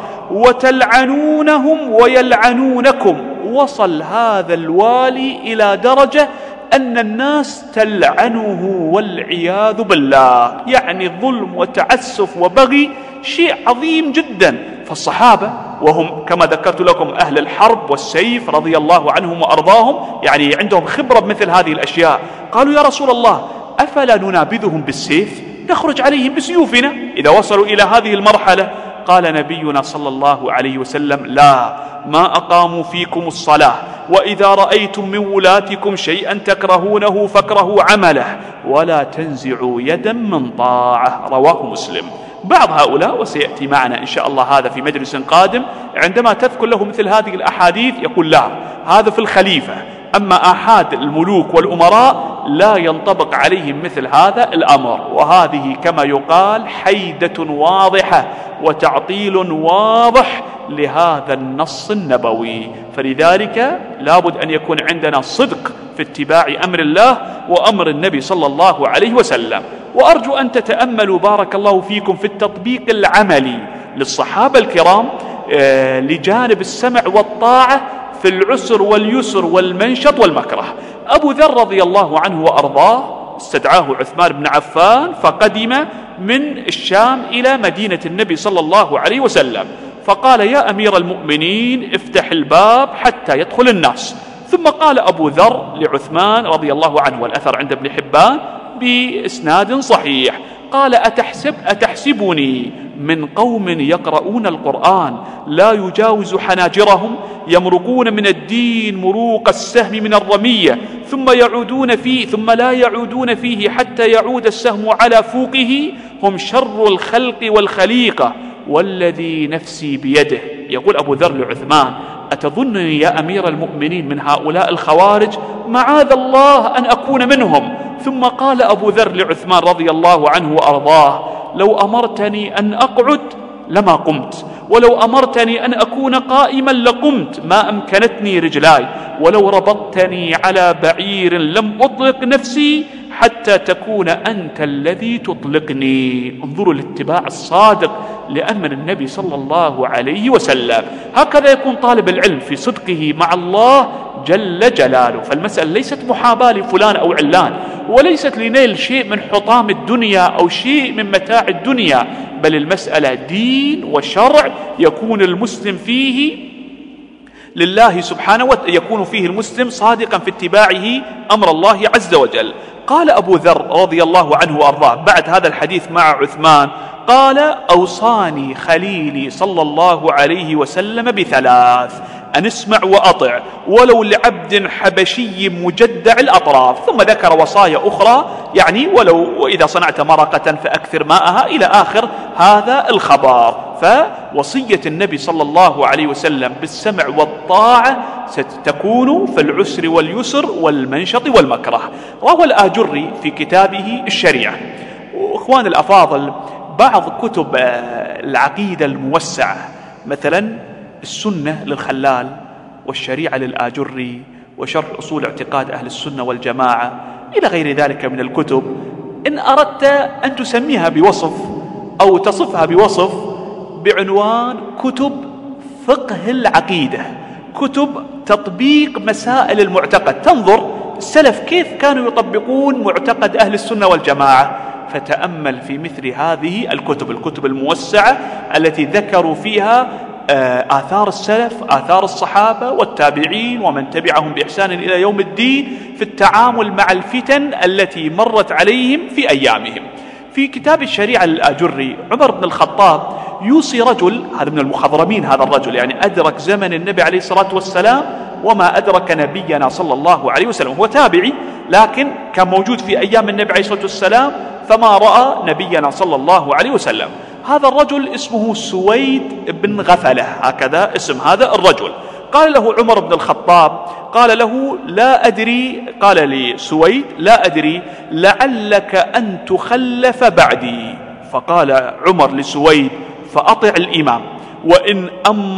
وتلعنونهم ويلعنونكم. وصل هذا الوالي إلى درجة أن الناس تلعنه والعياذ بالله، يعني ظلم وتعسف وبغي شيء عظيم جدا. فالصحابة وهم كما ذكرت لكم أهل الحرب والسيف رضي الله عنهم وأرضاهم، يعني عندهم خبرة بمثل هذه الأشياء، قالوا: يا رسول الله، أفلا ننابذهم بالسيف؟ نخرج عليهم بسيوفنا إذا وصلوا إلى هذه المرحلة. قال نبينا صلى الله عليه وسلم: لا، ما أقاموا فيكم الصلاة، وإذا رأيتم من ولاتكم شيئا تكرهونه فاكرهوا عمله، ولا تنزعوا يدا من طاعة. رواه مسلم. بعض هؤلاء، وسيأتي معنا إن شاء الله هذا في مجلس قادم، عندما تذكر له مثل هذه الأحاديث يقول: لا، هذا في الخليفة، أما آحاد الملوك والأمراء لا ينطبق عليهم مثل هذا الأمر. وهذه كما يقال حيدة واضحة وتعطيل واضح لهذا النص النبوي. فلذلك لابد أن يكون عندنا صدق في اتباع أمر الله وأمر النبي صلى الله عليه وسلم. وأرجو أن تتأملوا بارك الله فيكم في التطبيق العملي للصحابة الكرام لجانب السمع والطاعة في العسر واليسر والمنشط والمكره. أبو ذر رضي الله عنه وأرضاه استدعاه عثمان بن عفان، فقدم من الشام إلى مدينة النبي صلى الله عليه وسلم، فقال: يا أمير المؤمنين، افتح الباب حتى يدخل الناس. ثم قال أبو ذر لعثمان رضي الله عنه، والأثر عند ابن حبان بإسناد صحيح، قال: أتحسبني من قوم يقرؤون القرآن لا يجاوز حناجرهم، يمرقون من الدين مروق السهم من الرمية، ثم لا يعودون فيه حتى يعود السهم على فوقه، هم شر الخلق والخليقة والذي نفسي بيده. يقول أبو ذر لعثمان: أتظنني يا أمير المؤمنين من هؤلاء الخوارج؟ معاذ الله أن أكون منهم. ثم قال أبو ذر لعثمان رضي الله عنه وأرضاه: لو أمرتني أن أقعد لما قمت، ولو أمرتني أن أكون قائما لقمت، ما أمكنتني رجلاي، ولو ربطتني على بعير لم أطلق نفسي حتى تكون أنت الذي تطلقني. انظروا الاتباع الصادق لأمر النبي صلى الله عليه وسلم. هكذا يكون طالب العلم في صدقه مع الله جل جلاله. فالمسألة ليست محاباة لفلان أو علان، وليست لنيل شيء من حطام الدنيا أو شيء من متاع الدنيا، بل المسألة دين وشرع يكون المسلم فيه لله سبحانه وتعالى، يكون فيه المسلم صادقا في اتباعه أمر الله عز وجل. قال أبو ذر رضي الله عنه وأرضاه بعد هذا الحديث مع عثمان، قال: أوصاني خليلي صلى الله عليه وسلم بثلاث: أن اسمع وأطع ولو لعبد حبشي مجدع الأطراف. ثم ذكر وصايا أخرى، يعني ولو إذا صنعت مرقة فأكثر ماءها إلى آخر هذا الخبر. فوصية النبي صلى الله عليه وسلم بالسمع والطاعة ستكون في العسر واليسر والمنشط والمكره. روى الآجري في كتابه الشريعة. وإخوان الأفاضل، بعض كتب العقيدة الموسعة مثلا السنة للخلال، والشريعة للآجري، وشرح أصول اعتقاد أهل السنة والجماعة، إلى غير ذلك من الكتب، إن أردت أن تسميها بوصف أو تصفها بوصف بعنوان كتب فقه العقيدة، كتب تطبيق مسائل المعتقد، تنظر السلف كيف كانوا يطبقون معتقد أهل السنة والجماعة. فتأمل في مثل هذه الكتب الموسعة التي ذكروا فيها آثار السلف، آثار الصحابة والتابعين ومن تبعهم بإحسان إلى يوم الدين في التعامل مع الفتن التي مرت عليهم في أيامهم. في كتاب الشريعة للآجري، عمر بن الخطاب يوصي رجل، هذا من المخضرمين، هذا الرجل يعني أدرك زمن النبي عليه الصلاة والسلام وما أدرك نبينا صلى الله عليه وسلم، هو تابعي لكن كان موجود في أيام النبي عليه الصلاة والسلام فما رأى نبينا صلى الله عليه وسلم. هذا الرجل اسمه سويد بن غفلة، هكذا اسم هذا الرجل. قال له عمر بن الخطاب، قال له لا أدري، قال لسويد لا أدري لعلك أن تخلف بعدي. فقال عمر لسويد فأطع الإمام وإن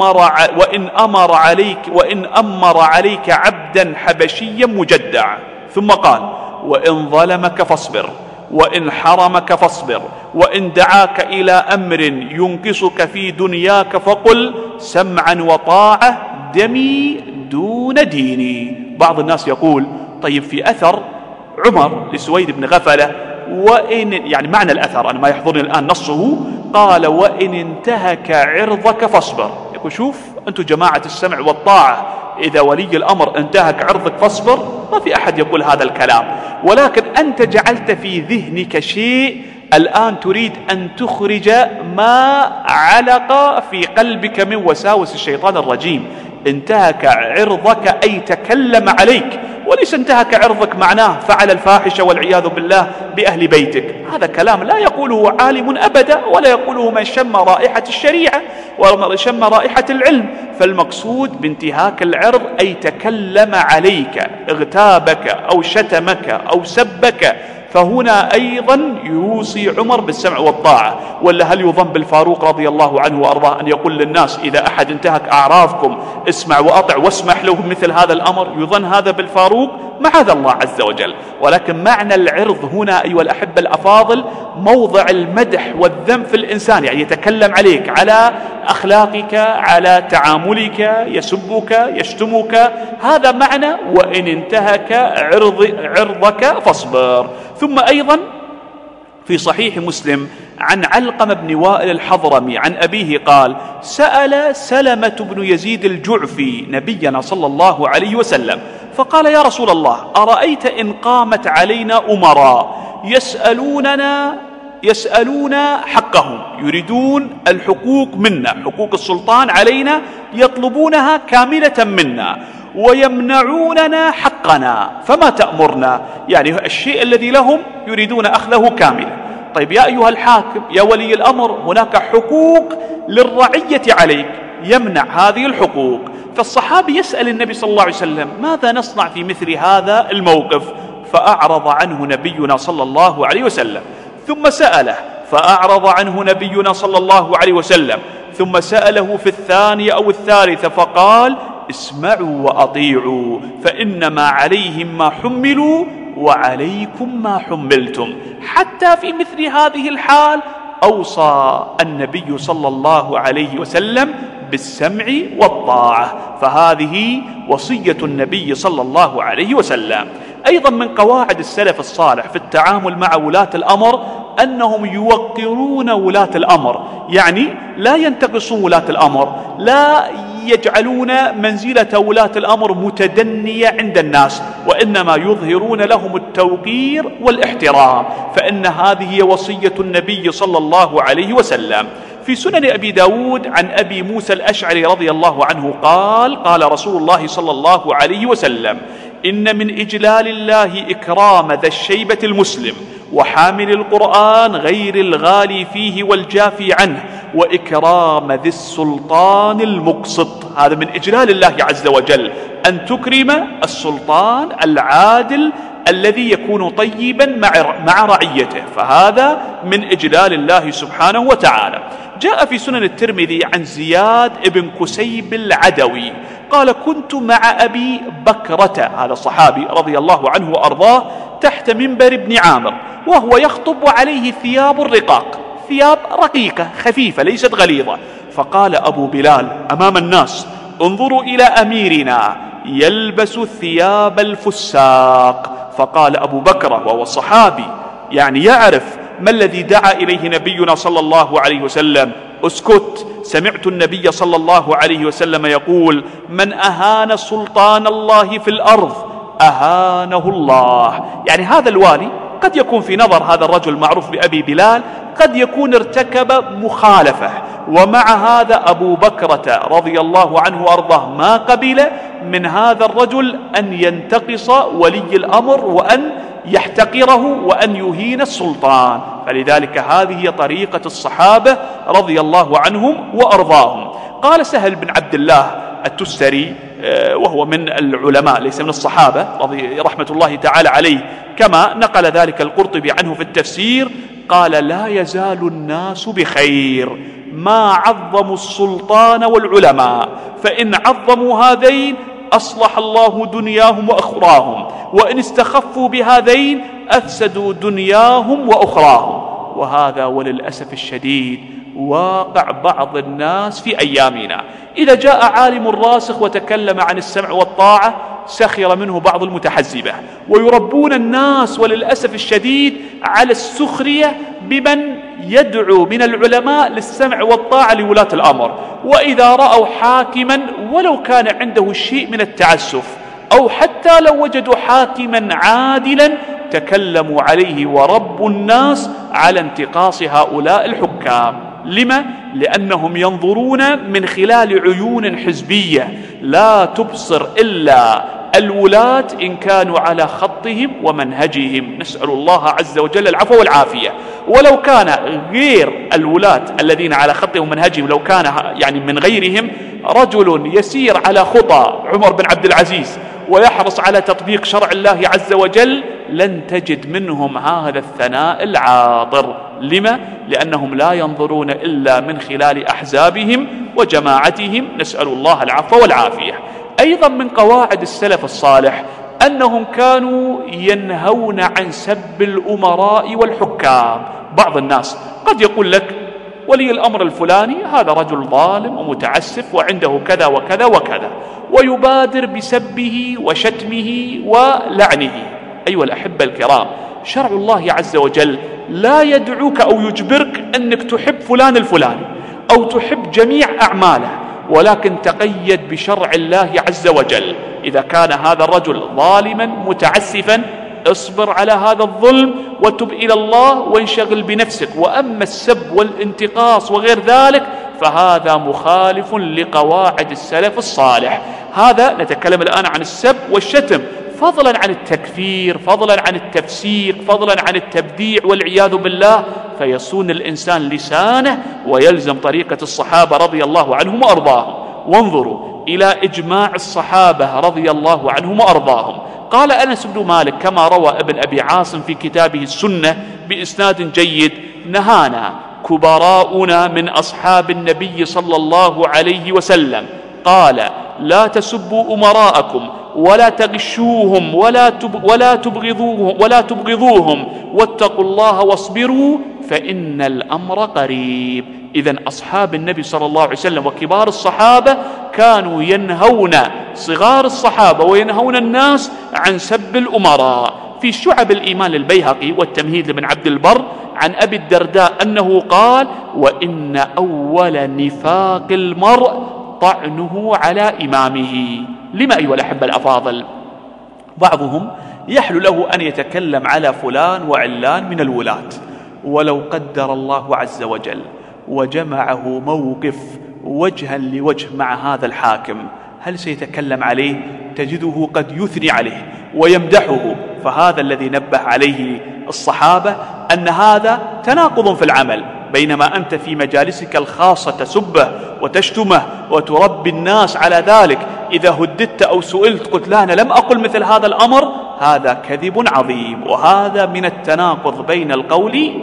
أمر عليك عبدا حبشيا مجدع. ثم قال وإن ظلمك فاصبر وإن حرمك فاصبر وإن دعاك إلى أمر ينقصك في دنياك فقل سمعا وطاعة دمي دون ديني. بعض الناس يقول طيب في أثر عمر لسويد بن غفلة، وإن يعني معنى الأثر أنا ما يحضرني الآن نصه، قال وإن انتهك عرضك فاصبر. يقول شوف أنتم جماعة السمع والطاعة، إذا ولي الأمر انتهك عرضك فاصبر، ما في أحد يقول هذا الكلام، ولكن أنت جعلت في ذهنك شيء الآن تريد أن تخرج ما علق في قلبك من وساوس الشيطان الرجيم. انتهك عرضك أي تكلم عليك، وليس انتهك عرضك معناه فعل الفاحشة والعياذ بالله بأهل بيتك. هذا كلام لا يقوله عالم أبدا، ولا يقوله من شم رائحة الشريعة ومن شم رائحة العلم. فالمقصود بانتهاك العرض أي تكلم عليك، اغتابك أو شتمك أو سبك. فهنا أيضا يوصي عمر بالسمع والطاعة. ولا هل يظن بالفاروق رضي الله عنه وأرضاه أن يقول للناس إذا أحد انتهك أعراضكم اسمع وأطع واسمح له مثل هذا الأمر؟ يظن هذا بالفاروق؟ معاذ الله عز وجل. ولكن معنى العرض هنا أيها الأحبة الأفاضل موضع المدح والذم في الإنسان، يعني يتكلم عليك على أخلاقك، على تعاملك، يسبك يشتمك، هذا معنى وإن انتهك عرضك فاصبر. ثم أيضا في صحيح مسلم عن علقمة بن وائل الحضرمي عن أبيه قال سأل سلمة بن يزيد الجعفي نبينا صلى الله عليه وسلم فقال يا رسول الله أرأيت إن قامت علينا أمراء يسألون حقهم، يريدون الحقوق منا، حقوق السلطان علينا يطلبونها كاملة منا، ويمنعوننا حقنا، فما تأمرنا؟ يعني الشيء الذي لهم يريدون أخذه كاملا. طيب يا أيها الحاكم يا ولي الأمر، هناك حقوق للرعية عليك، يمنع هذه الحقوق. فالصحابي يسأل النبي صلى الله عليه وسلم ماذا نصنع في مثل هذا الموقف؟ فأعرض عنه نبينا صلى الله عليه وسلم، ثم سأله فأعرض عنه نبينا صلى الله عليه وسلم، ثم سأله في الثانية أو الثالثة فقال اسمعوا وأطيعوا فإنما عليهم ما حملوا وعليكم ما حملتم. حتى في مثل هذه الحال أوصى النبي صلى الله عليه وسلم بالسمع والطاعة، فهذه وصية النبي صلى الله عليه وسلم. أيضا من قواعد السلف الصالح في التعامل مع ولاة الأمر أنهم يوقرون ولاة الأمر، يعني لا ينتقصون ولاة الأمر، لا يجعلون منزلة ولاة الأمر متدنية عند الناس، وإنما يظهرون لهم التوقير والاحترام، فإن هذه هي وصية النبي صلى الله عليه وسلم. في سنن أبي داود عن أبي موسى الأشعري رضي الله عنه قال رسول الله صلى الله عليه وسلم إن من إجلال الله إكرام ذا الشيبة المسلم وحامل القرآن غير الغالي فيه والجافي عنه وإكرام ذي السلطان المقسط. هذا من إجلال الله عز وجل، أن تكرم السلطان العادل الذي يكون طيبا مع رعيته، فهذا من إجلال الله سبحانه وتعالى. جاء في سنن الترمذي عن زياد بن كسيب العدوي قال كنت مع أبي بكرة، هذا الصحابي رضي الله عنه وأرضاه، تحت منبر ابن عامر وهو يخطب عليه ثياب الرقاق، ثياب رقيقة خفيفة ليست غليظة. فقال أبو بلال أمام الناس انظروا إلى أميرنا يلبس ثياب الفساق. فقال أبو بكر وهو الصحابي يعني يعرف ما الذي دعا إليه نبينا صلى الله عليه وسلم، اسكت، سمعت النبي صلى الله عليه وسلم يقول من أهان سلطان الله في الأرض أهانه الله. يعني هذا الوالي قد يكون في نظر هذا الرجل معروف بأبي بلال قد يكون ارتكب مخالفة، ومع هذا أبو بكرة رضي الله عنه وأرضاه ما قبل من هذا الرجل أن ينتقص ولي الأمر وأن يحتقره وأن يهين السلطان. فلذلك هذه هي طريقة الصحابة رضي الله عنهم وأرضاهم. قال سهل بن عبد الله التستري، وهو من العلماء ليس من الصحابة رحمة الله تعالى عليه، كما نقل ذلك القرطبي عنه في التفسير، قال: لا يزال الناس بخير ما عظموا السلطان والعلماء، فإن عظموا هذين أصلح الله دنياهم وأخراهم، وإن استخفوا بهذين أفسدوا دنياهم وأخراهم. وهذا وللأسف الشديد واقع بعض الناس في أيامنا. إذا جاء عالم راسخ وتكلم عن السمع والطاعة سخر منه بعض المتحزبة، ويربون الناس وللأسف الشديد على السخرية بمن يدعو من العلماء للسمع والطاعة لولاة الأمر. وإذا رأوا حاكما ولو كان عنده شيء من التعسف، أو حتى لو وجدوا حاكما عادلا، تكلموا عليه وربوا الناس على انتقاص هؤلاء الحكام. لما؟ لأنهم ينظرون من خلال عيون حزبية لا تبصر إلا الولاة إن كانوا على خطهم ومنهجهم، نسأل الله عز وجل العفو والعافية. ولو كان غير الولاة الذين على خطهم ومنهجهم، لو كان يعني من غيرهم رجل يسير على خطى عمر بن عبد العزيز ويحرص على تطبيق شرع الله عز وجل، لن تجد منهم هذا الثناء العاطر. لما؟ لأنهم لا ينظرون إلا من خلال أحزابهم وجماعتهم، نسأل الله العفو والعافية. أيضا من قواعد السلف الصالح أنهم كانوا ينهون عن سب الأمراء والحكام. بعض الناس قد يقول لك ولي الأمر الفلاني هذا رجل ظالم ومتعسف وعنده كذا وكذا وكذا، ويبادر بسبه وشتمه ولعنه. أيها الأحبة الكرام، شرع الله عز وجل لا يدعوك أو يجبرك أنك تحب فلان الفلاني أو تحب جميع أعماله، ولكن تقيد بشرع الله عز وجل. إذا كان هذا الرجل ظالما متعسفا اصبر على هذا الظلم وتب إلى الله وانشغل بنفسك. وأما السب والانتقاص وغير ذلك فهذا مخالف لقواعد السلف الصالح. هذا نتكلم الآن عن السب والشتم، فضلا عن التكفير، فضلا عن التفسيق، فضلا عن التبديع والعياذ بالله. فيصون الإنسان لسانه ويلزم طريقة الصحابة رضي الله عنهم وأرضاهم. وانظروا إلى إجماع الصحابة رضي الله عنهم وأرضاهم. قال أنس بن مالك كما روى ابن أبي عاصم في كتابه السنة بإسناد جيد: نهانا كبراؤنا من أصحاب النبي صلى الله عليه وسلم، قال: لا تسبوا أمراءكم ولا تغشوهم ولا تبغضوهم واتقوا الله واصبروا فإن الأمر قريب. إذن أصحاب النبي صلى الله عليه وسلم وكبار الصحابة كانوا ينهون صغار الصحابة وينهون الناس عن سب الأمراء. في شعب الإيمان للبيهقي والتمهيد لابن عبد البر عن أبي الدرداء أنه قال: وإن أول نفاق المرء طعنه على إمامه. لما أيها الأحبة الأفاضل؟ بعضهم يحلو له أن يتكلم على فلان وعلان من الولاة، ولو قدر الله عز وجل وجمعه موقف وجها لوجه مع هذا الحاكم، هل سيتكلم عليه؟ تجده قد يثني عليه ويمدحه. فهذا الذي نبه عليه الصحابة أن هذا تناقض في العمل، بينما أنت في مجالسك الخاصة تسبه وتشتمه وتربي الناس على ذلك، إذا هددت أو سئلت قلت لا أنا لم أقل مثل هذا الأمر، هذا كذب عظيم. وهذا من التناقض بين القول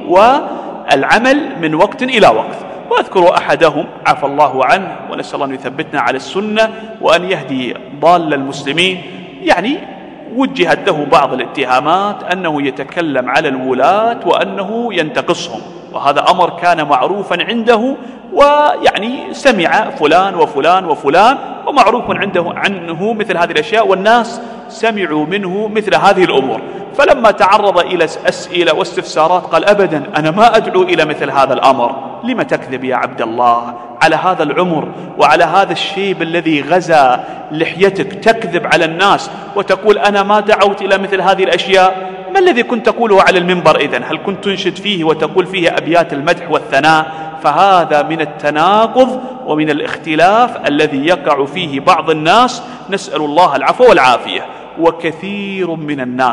والعمل من وقت إلى وقت. وأذكر أحدهم عفى الله عنه، ونسأل الله أن يثبتنا على السنة وأن يهدي ضال المسلمين، يعني وجهت له بعض الاتهامات أنه يتكلم على الولاة وأنه ينتقصهم، وهذا أمر كان معروفا عنده، ويعني سمع فلان وفلان وفلان ومعروف عنه مثل هذه الأشياء، والناس سمعوا منه مثل هذه الأمور. فلما تعرض إلى أسئلة واستفسارات قال: أبدا أنا ما أدعو إلى مثل هذا الأمر. لما تكذب يا عبد الله على هذا العمر وعلى هذا الشيب الذي غزا لحيتك؟ تكذب على الناس وتقول أنا ما دعوت إلى مثل هذه الأشياء. ما الذي كنت تقوله على المنبر إذن؟ هل كنت تنشد فيه وتقول فيه أبيات المدح والثناء؟ فهذا من التناقض ومن الاختلاف الذي يقع فيه بعض الناس، نسأل الله العفو والعافية. وكثير من الناس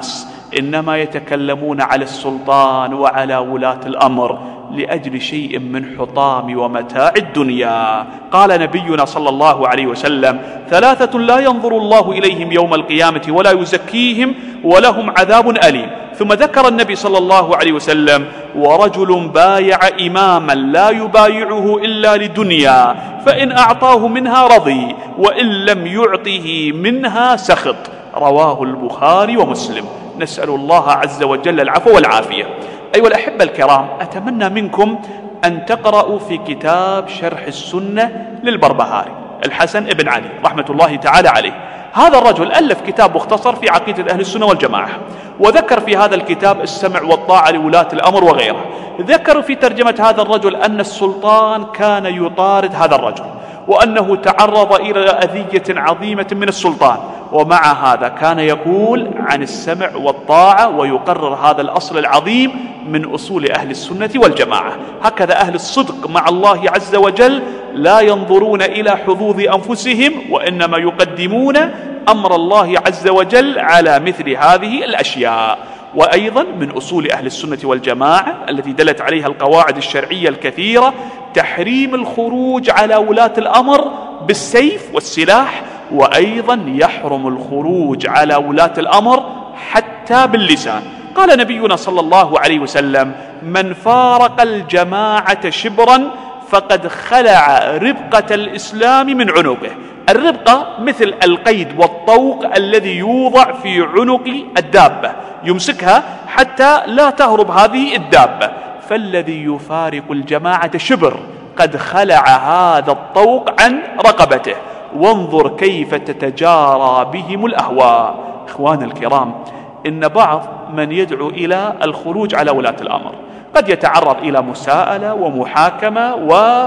إنما يتكلمون على السلطان وعلى ولاة الأمر لأجل شيء من حطام ومتاع الدنيا. قال نبينا صلى الله عليه وسلم: 3 لا ينظر الله إليهم يوم القيامة ولا يزكيهم ولهم عذاب أليم. ثم ذكر النبي صلى الله عليه وسلم: ورجل بايع إماما لا يبايعه إلا لدنيا فإن أعطاه منها رضي وإن لم يعطه منها سخط. رواه البخاري ومسلم. نسأل الله عز وجل العفو والعافية. أيها الأحبة الكرام، أتمنى منكم أن تقرأوا في كتاب شرح السنة للبربهاري الحسن بن علي رحمة الله تعالى عليه. هذا الرجل ألف كتاب مختصر في عقيدة أهل السنة والجماعة، وذكر في هذا الكتاب السمع والطاعة لولاة الأمر وغيره. ذكر في ترجمة هذا الرجل أن السلطان كان يطارد هذا الرجل، وأنه تعرض إلى أذية عظيمة من السلطان، ومع هذا كان يقول عن السمع والطاعة ويقرر هذا الأصل العظيم من أصول أهل السنة والجماعة. هكذا أهل الصدق مع الله عز وجل لا ينظرون إلى حظوظ أنفسهم، وإنما يقدمون أمر الله عز وجل على مثل هذه الأشياء. وأيضا من أصول أهل السنة والجماعة التي دلت عليها القواعد الشرعية الكثيرة تحريم الخروج على ولاة الأمر بالسيف والسلاح، وأيضا يحرم الخروج على ولاة الأمر حتى باللسان. قال نبينا صلى الله عليه وسلم: من فارق الجماعة شبرا فقد خلع ربقة الإسلام من عنقه. الربقة مثل القيد والطوق الذي يوضع في عنق الدابة، يمسكها حتى لا تهرب هذه الدابة. فالذي يفارق الجماعة شبر قد خلع هذا الطوق عن رقبته. وانظر كيف تتجارى بهم الأهواء. إخوان الكرام، إن بعض من يدعو إلى الخروج على ولاة الأمر قد يتعرض إلى مساءلة ومحاكمة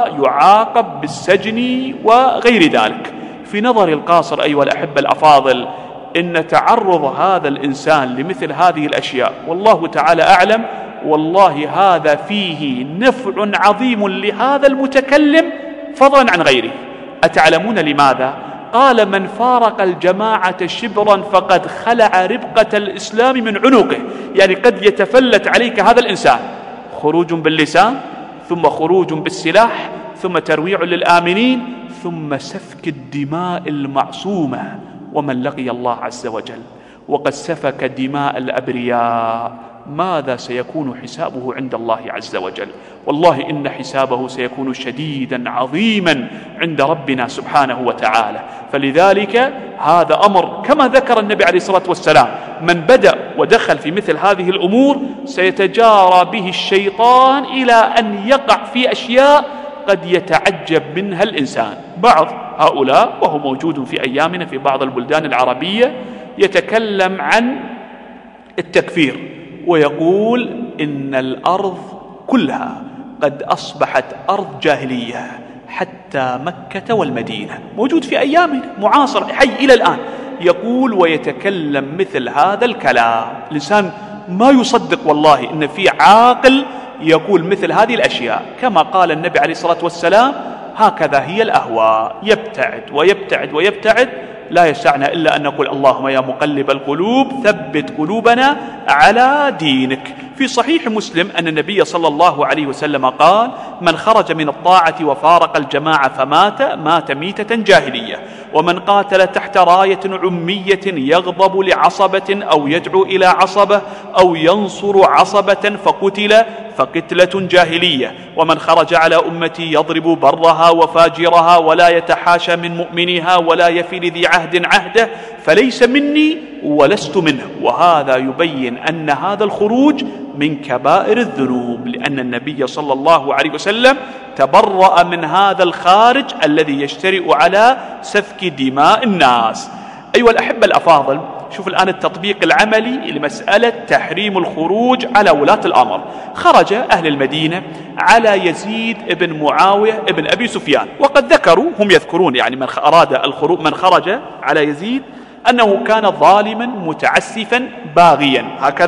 ويعاقب بالسجن وغير ذلك. في نظر القاصر أيها الأحبة الأفاضل، إن تعرض هذا الإنسان لمثل هذه الأشياء والله تعالى أعلم، والله هذا فيه نفع عظيم لهذا المتكلم فضلا عن غيره. أتعلمون لماذا؟ قال: من فارق الجماعة شبرا فقد خلع ربقة الإسلام من عنقه. يعني قد يتفلت عليك هذا الإنسان، خروج باللسان، ثم خروج بالسلاح، ثم ترويع للآمنين، ثم سفك الدماء المعصومة. ومن لقي الله عز وجل وقد سفك دماء الأبرياء ماذا سيكون حسابه عند الله عز وجل؟ والله إن حسابه سيكون شديدا عظيما عند ربنا سبحانه وتعالى. فلذلك هذا أمر كما ذكر النبي عليه الصلاة والسلام: من بدأ ودخل في مثل هذه الأمور سيتجارى به الشيطان إلى أن يقع في أشياء قد يتعجب منها الإنسان. بعض هؤلاء وهو موجود في أيامنا في بعض البلدان العربية يتكلم عن التكفير ويقول إن الأرض كلها قد أصبحت أرض جاهلية حتى مكة والمدينة. موجود في أيامنا، معاصر حي إلى الآن، يقول ويتكلم مثل هذا الكلام. الإنسان ما يصدق والله إن في عاقل يقول مثل هذه الأشياء. كما قال النبي عليه الصلاة والسلام: هكذا هي الأهواء، يبتعد ويبتعد ويبتعد. لا يسعنا إلا أن نقول: اللهم يا مقلب القلوب ثبت قلوبنا على دينك. في صحيح مسلم أن النبي صلى الله عليه وسلم قال: من خرج من الطاعة وفارق الجماعة فمات ميتة جاهلية. ومن قاتل تحت راية عمية يغضب لعصبة أو يدعو إلى عصبة أو ينصر عصبة فقتل فقتلة جاهلية. ومن خرج على أمتي يضرب برها وفاجرها ولا يتحاشى من مؤمنها ولا يفي لذي عهد عهده فليس مني ولست منه. وهذا يبين أن هذا الخروج من كبائر الذنوب، لأن النبي صلى الله عليه وسلم تبرأ من هذا الخارج الذي يجترئ على سفك دماء الناس. أيها الأحبة الأفاضل، شوف الآن التطبيق العملي لمسألة تحريم الخروج على ولاة الأمر. خرج أهل المدينة على يزيد بن معاوية بن أبي سفيان، وقد ذكروا، هم يذكرون يعني من أراد الخروج، من خرج على يزيد أنه كان ظالما متعسفا باغيا، هكذا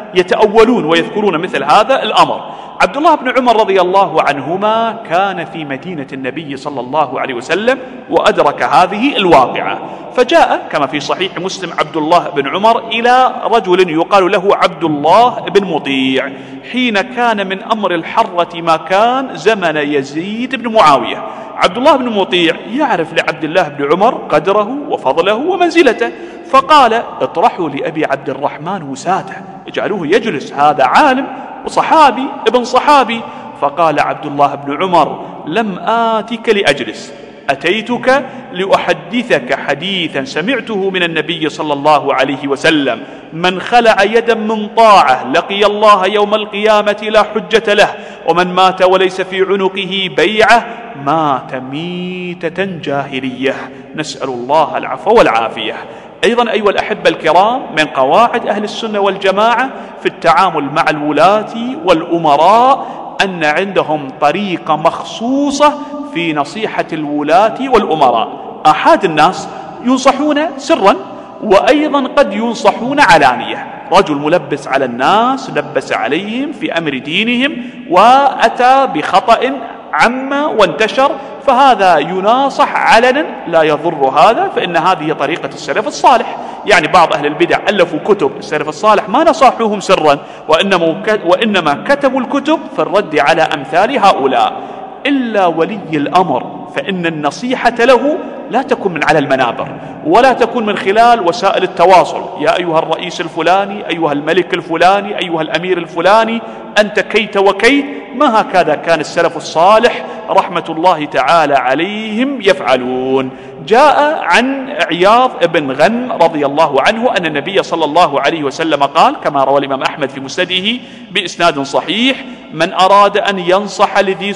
يتأولون ويذكرون مثل هذا الأمر. عبد الله بن عمر رضي الله عنهما كان في مدينة النبي صلى الله عليه وسلم وأدرك هذه الواقعة، فجاء كما في صحيح مسلم عبد الله بن عمر إلى رجل يقال له عبد الله بن مطيع حين كان من أمر الحرة ما كان زمن يزيد بن معاوية. عبد الله بن مطيع يعرف لعبد الله بن عمر قدره وفضله ومنزلته، فقال اطرحوا لأبي عبد الرحمن وساته، اجعلوه يجلس، هذا عالم وصحابي ابن صحابي. فقال عبد الله بن عمر لم آتك لأجلس، أتيتك لأحدثك حديثا سمعته من النبي صلى الله عليه وسلم: من خلع يدا من طاعة لقي الله يوم القيامة لا حجة له، ومن مات وليس في عنقه بيعة مات ميتة جاهلية، نسأل الله العفو والعافية. أيضا أيها الأحبة الكرام، من قواعد أهل السنة والجماعة في التعامل مع الولاة والأمراء أن عندهم طريقة مخصوصة في نصيحة الولاة والأمراء. أحد الناس ينصحون سرا، وأيضا قد ينصحون علانية. رجل ملبس على الناس، لبس عليهم في أمر دينهم وأتى بخطأ عم وانتشر، فهذا يناصح علنا لا يضر هذا، فإن هذه طريقة السلف الصالح. يعني بعض أهل البدع ألفوا كتب، السلف الصالح ما نصحوهم سرا، وإنما كتبوا الكتب في الرد على أمثال هؤلاء. إلا ولي الأمر فإن النصيحة له لا تكون من على المنابر، ولا تكون من خلال وسائل التواصل: يا أيها الرئيس الفلاني، أيها الملك الفلاني، أيها الأمير الفلاني، أنت كيت وكيت. ما هكذا كان السلف الصالح رحمة الله تعالى عليهم يفعلون. جاء عن عياض بن غنم رضي الله عنه أن النبي صلى الله عليه وسلم قال، كما روى الإمام أحمد في مسنده بإسناد صحيح: من أراد أن ينصح لذي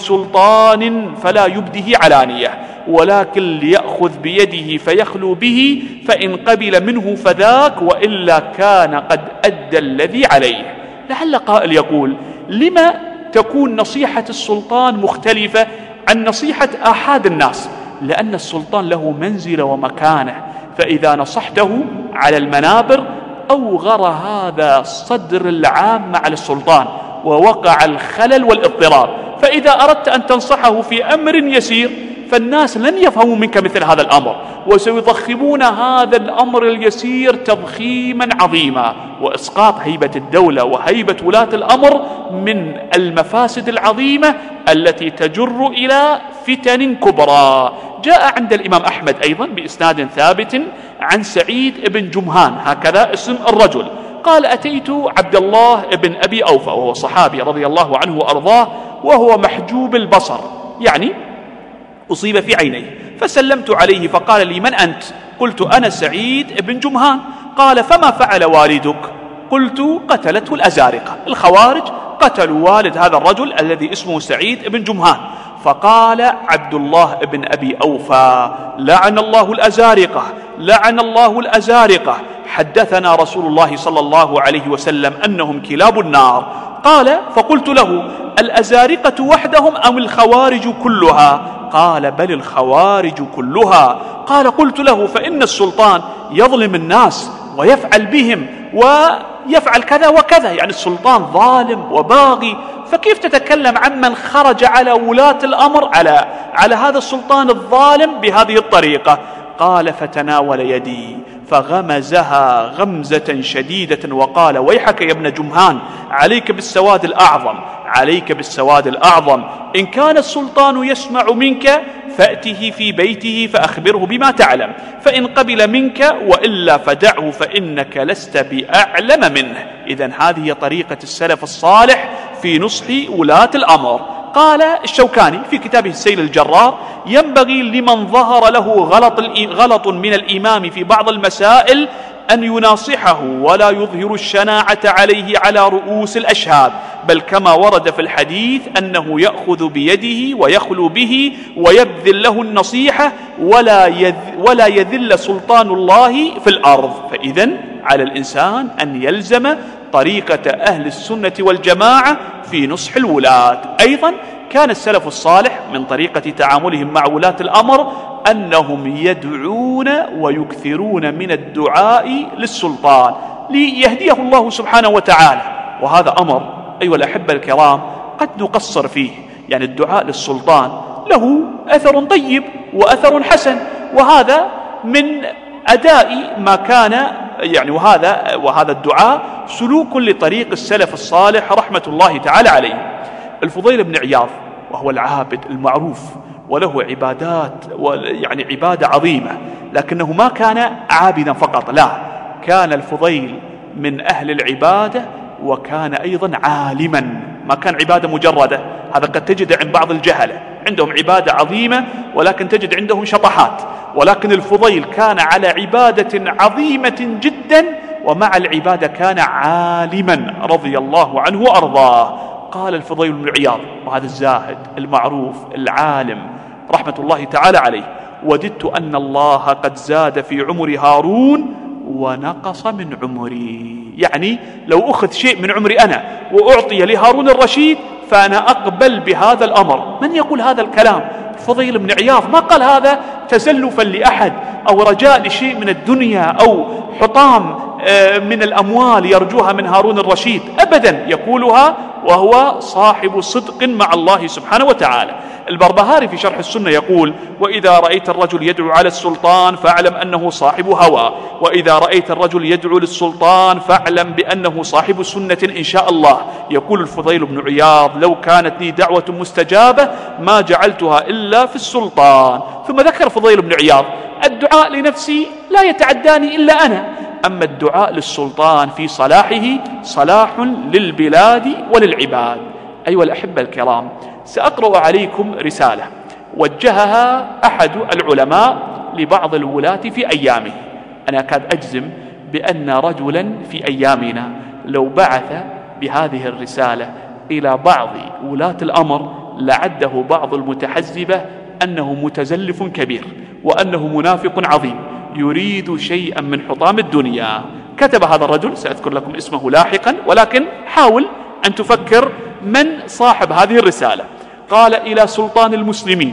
سلطان فلا يبده علانية، ولكن ليأخذ بيده فيخلو به، فإن قبل منه فذاك، وإلا كان قد أدى الذي عليه. لعل قائل يقول: لما تكون نصيحة السلطان مختلفة عن نصيحة أحد الناس؟ لأن السلطان له منزلة ومكانة، فإذا نصحته على المنابر أوغر هذا الصدر العام على السلطان، ووقع الخلل والاضطراب. فإذا أردت أن تنصحه في أمر يسير فالناس لن يفهموا منك مثل هذا الأمر، وسيضخمون هذا الأمر اليسير تضخيما عظيما، وإسقاط هيبة الدولة وهيبة ولاة الأمر من المفاسد العظيمة التي تجر إلى فتن كبرى. جاء عند الإمام أحمد أيضا بإسناد ثابت عن سعيد بن جمهان، هكذا اسم الرجل، قال: أتيت عبد الله بن أبي أوفى، وهو صحابي رضي الله عنه وأرضاه، وهو محجوب البصر، يعني أصيب في عينيه، فسلمت عليه فقال لي: من أنت؟ قلت: أنا سعيد بن جمهان. قال: فما فعل والدك؟ قلت: قتلته الأزارقة، الخوارج قتلوا والد هذا الرجل الذي اسمه سعيد بن جمهان. فقال عبد الله بن أبي أوفى: لعن الله الأزارقة، لعن الله الأزارقة، حدثنا رسول الله صلى الله عليه وسلم أنهم كلاب النار. قال: فقلت له: الأزارقة وحدهم أم الخوارج كلها؟ قال: بل الخوارج كلها. قال: قلت له: فإن السلطان يظلم الناس ويفعل بهم ويفعل كذا وكذا، يعني السلطان ظالم وباغي، فكيف تتكلم عن من خرج على ولاة الأمر على هذا السلطان الظالم بهذه الطريقة؟ قال: فتناول يدي فغمزها غمزة شديدة وقال: ويحك يا ابن جمهان، عليك بالسواد الأعظم، عليك بالسواد الأعظم، إن كان السلطان يسمع منك فأته في بيته فأخبره بما تعلم، فإن قبل منك وإلا فدعه، فإنك لست بأعلم منه. إذن هذه طريقة السلف الصالح في نصح ولاة الأمر. قال الشوكاني في كتابه السيل الجرار: ينبغي لمن ظهر له غلط من الإمام في بعض المسائل أن يناصحه ولا يظهر الشناعة عليه على رؤوس الأشهاد، بل كما ورد في الحديث أنه يأخذ بيده ويخلو به ويبذل له النصيحة ولا يذل سلطان الله في الأرض. فإذن على الإنسان أن يلزم طريقة أهل السنة والجماعة في نصح الولاة. أيضا كان السلف الصالح من طريقة تعاملهم مع ولاة الأمر أنهم يدعون ويكثرون من الدعاء للسلطان ليهديه الله سبحانه وتعالى، وهذا أمر أيها الأحبة الكرام قد نقصر فيه. يعني الدعاء للسلطان له أثر طيب وأثر حسن، وهذا من أداء ما كان يعني وهذا الدعاء سلوك لطريق السلف الصالح رحمة الله تعالى عليه. الفضيل بن عياض وهو العابد المعروف وله عبادات يعني عبادة عظيمة، لكنه ما كان عابدا فقط، لا، كان الفضيل من أهل العبادة وكان أيضا عالما، ما كان عبادة مجردة. هذا قد تجد عند بعض الجهلة عندهم عبادة عظيمة ولكن تجد عندهم شطحات، ولكن الفضيل كان على عبادة عظيمة جدا ومع العبادة كان عالما رضي الله عنه وأرضاه. قال الفضيل بن عياض وهذا الزاهد المعروف العالم رحمة الله تعالى عليه: وددت أن الله قد زاد في عمر هارون ونقص من عمري. يعني لو أخذ شيء من عمري أنا وأعطي لهارون الرشيد فأنا أقبل بهذا الأمر. من يقول هذا الكلام؟ الفضيل بن عياض. ما قال هذا تزلفا لأحد أو رجاء لشيء من الدنيا أو حطام من الأموال يرجوها من هارون الرشيد، أبدا، يقولها وهو صاحب صدق مع الله سبحانه وتعالى. البربهاري في شرح السنة يقول: وإذا رأيت الرجل يدعو على السلطان فاعلم أنه صاحب هوى، وإذا رأيت الرجل يدعو للسلطان فاعلم بأنه صاحب سنة إن شاء الله. يقول الفضيل بن عياض: لو كانت لي دعوة مستجابة ما جعلتها إلا في السلطان. ثم ذكر الفضيل بن عياض: الدعاء لنفسي لا يتعداني إلا أنا، أما الدعاء للسلطان في صلاحه صلاح للبلاد وللعباد. أيها الأحبة الكرام، سأقرأ عليكم رسالة وجهها أحد العلماء لبعض الولاة في أيامه. أنا أكاد أجزم بأن رجلا في أيامنا لو بعث بهذه الرسالة إلى بعض ولاة الأمر لعده بعض المتحزبة أنه متزلف كبير وأنه منافق عظيم يريد شيئا من حطام الدنيا. كتب هذا الرجل، سأذكر لكم اسمه لاحقا، ولكن حاول أن تفكر من صاحب هذه الرسالة. قال: إلى سلطان المسلمين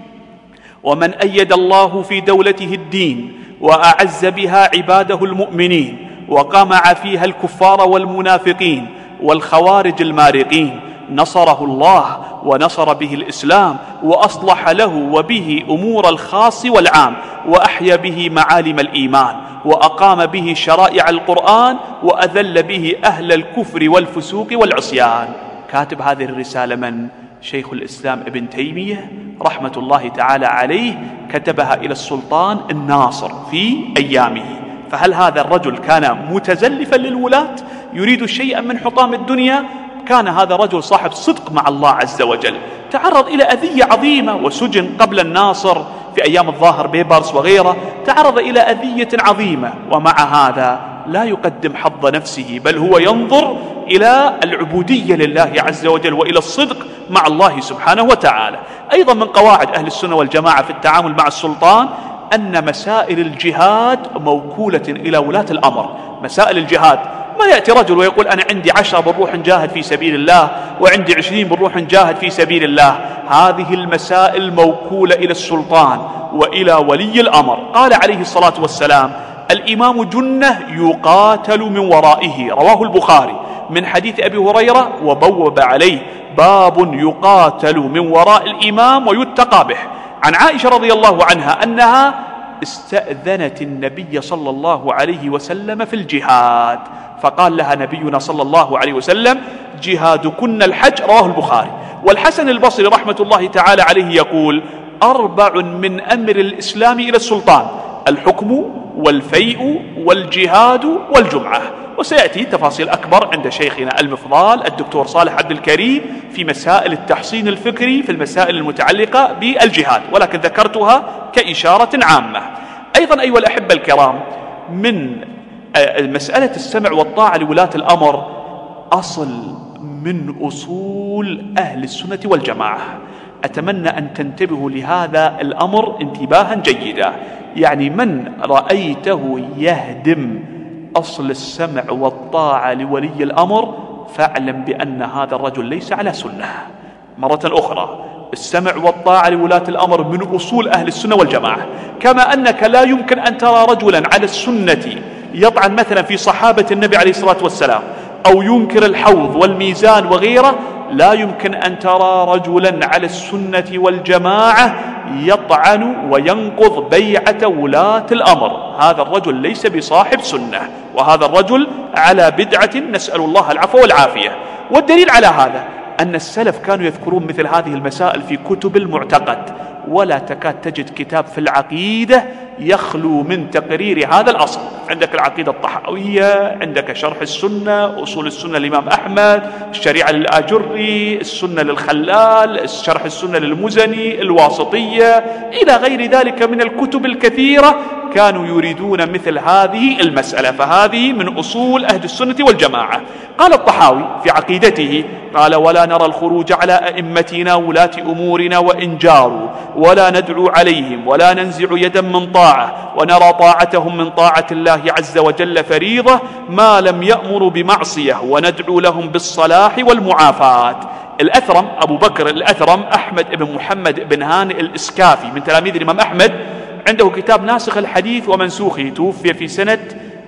ومن أيد الله في دولته الدين وأعز بها عباده المؤمنين وقمع فيها الكفار والمنافقين والخوارج المارقين، نصره الله ونصر به الإسلام وأصلح له وبه أمور الخاص والعام وأحيا به معالم الإيمان وأقام به شرائع القرآن وأذل به أهل الكفر والفسوق والعصيان. كاتب هذه الرسالة من؟ شيخ الإسلام ابن تيمية رحمة الله تعالى عليه، كتبها إلى السلطان الناصر في أيامه. فهل هذا الرجل كان متزلفا للولاة يريد شيئا من حطام الدنيا؟ كان هذا رجل صاحب صدق مع الله عز وجل، تعرض إلى أذية عظيمة وسجن قبل الناصر في أيام الظاهر بيبرس وغيره، تعرض إلى أذية عظيمة، ومع هذا لا يقدم حظ نفسه بل هو ينظر إلى العبودية لله عز وجل وإلى الصدق مع الله سبحانه وتعالى. أيضا من قواعد أهل السنة والجماعة في التعامل مع السلطان أن مسائل الجهاد موكولة إلى ولاة الأمر. مسائل الجهاد ما يأتي رجل ويقول أنا عندي 10 بنروح نجاهد في سبيل الله وعندي 20 بنروح نجاهد في سبيل الله. هذه المسائل موكولة إلى السلطان وإلى ولي الأمر. قال عليه الصلاة والسلام: الإمام جنة يقاتل من ورائه، رواه البخاري من حديث أبي هريرة، وبوب عليه: باب يقاتل من وراء الإمام ويتقى به. عن عائشة رضي الله عنها أنها استأذنت النبي صلى الله عليه وسلم في الجهاد، فقال لها نبينا صلى الله عليه وسلم: جهادكن الحج، رواه البخاري. والحسن البصري رحمة الله تعالى عليه يقول: 4 من أمر الإسلام إلى السلطان: الحكم والفيء والجهاد والجمعة. وسيأتي تفاصيل أكبر عند شيخنا المفضال الدكتور صالح عبد الكريم في مسائل التحصين الفكري في المسائل المتعلقة بالجهاد، ولكن ذكرتها كإشارة عامة. أيضا أيها الأحبة الكرام، من مسألة السمع والطاعة لولاة الأمر أصل من أصول أهل السنة والجماعة. أتمنى أن تنتبهوا لهذا الأمر انتباها جيدا. يعني من رأيته يهدم أصل السمع والطاعة لولي الأمر فاعلم بأن هذا الرجل ليس على سنة. مرة أخرى، السمع والطاعة لولاة الأمر من أصول أهل السنة والجماعة، كما أنك لا يمكن أن ترى رجلا على السنة يطعن مثلا في صحابة النبي عليه الصلاة والسلام أو ينكر الحوض والميزان وغيره، لا يمكن أن ترى رجلا على السنة والجماعة يطعن وينقض بيعة ولاة الأمر. هذا الرجل ليس بصاحب سنة، وهذا الرجل على بدعة، نسأل الله العفو والعافية. والدليل على هذا أن السلف كانوا يذكرون مثل هذه المسائل في كتب المعتقد، ولا تكاد تجد كتاب في العقيدة يخلو من تقرير هذا الأصل. عندك العقيدة الطحاوية، عندك شرح السنة، أصول السنة الإمام أحمد، الشريعة للآجري، السنة للخلال، شرح السنة للمزني، الواسطية، إلى غير ذلك من الكتب الكثيرة. كانوا يريدون مثل هذه المسألة، فهذه من أصول أهل السنة والجماعة. قال الطحاوي في عقيدته، قال: ولا نرى الخروج على أئمتنا ولاة أمورنا وإن جاروا، ولا ندعو عليهم، ولا ننزع يدا من طاعة، ونرى طاعتهم من طاعة الله عز وجل فريضة ما لم يأمروا بمعصية، وندعو لهم بالصلاح والمعافاة. الأثرم أبو بكر الأثرم أحمد بن محمد بن هانئ الإسكافي من تلاميذ الإمام أحمد، عنده كتاب ناسخ الحديث ومنسوخه، توفي في سنة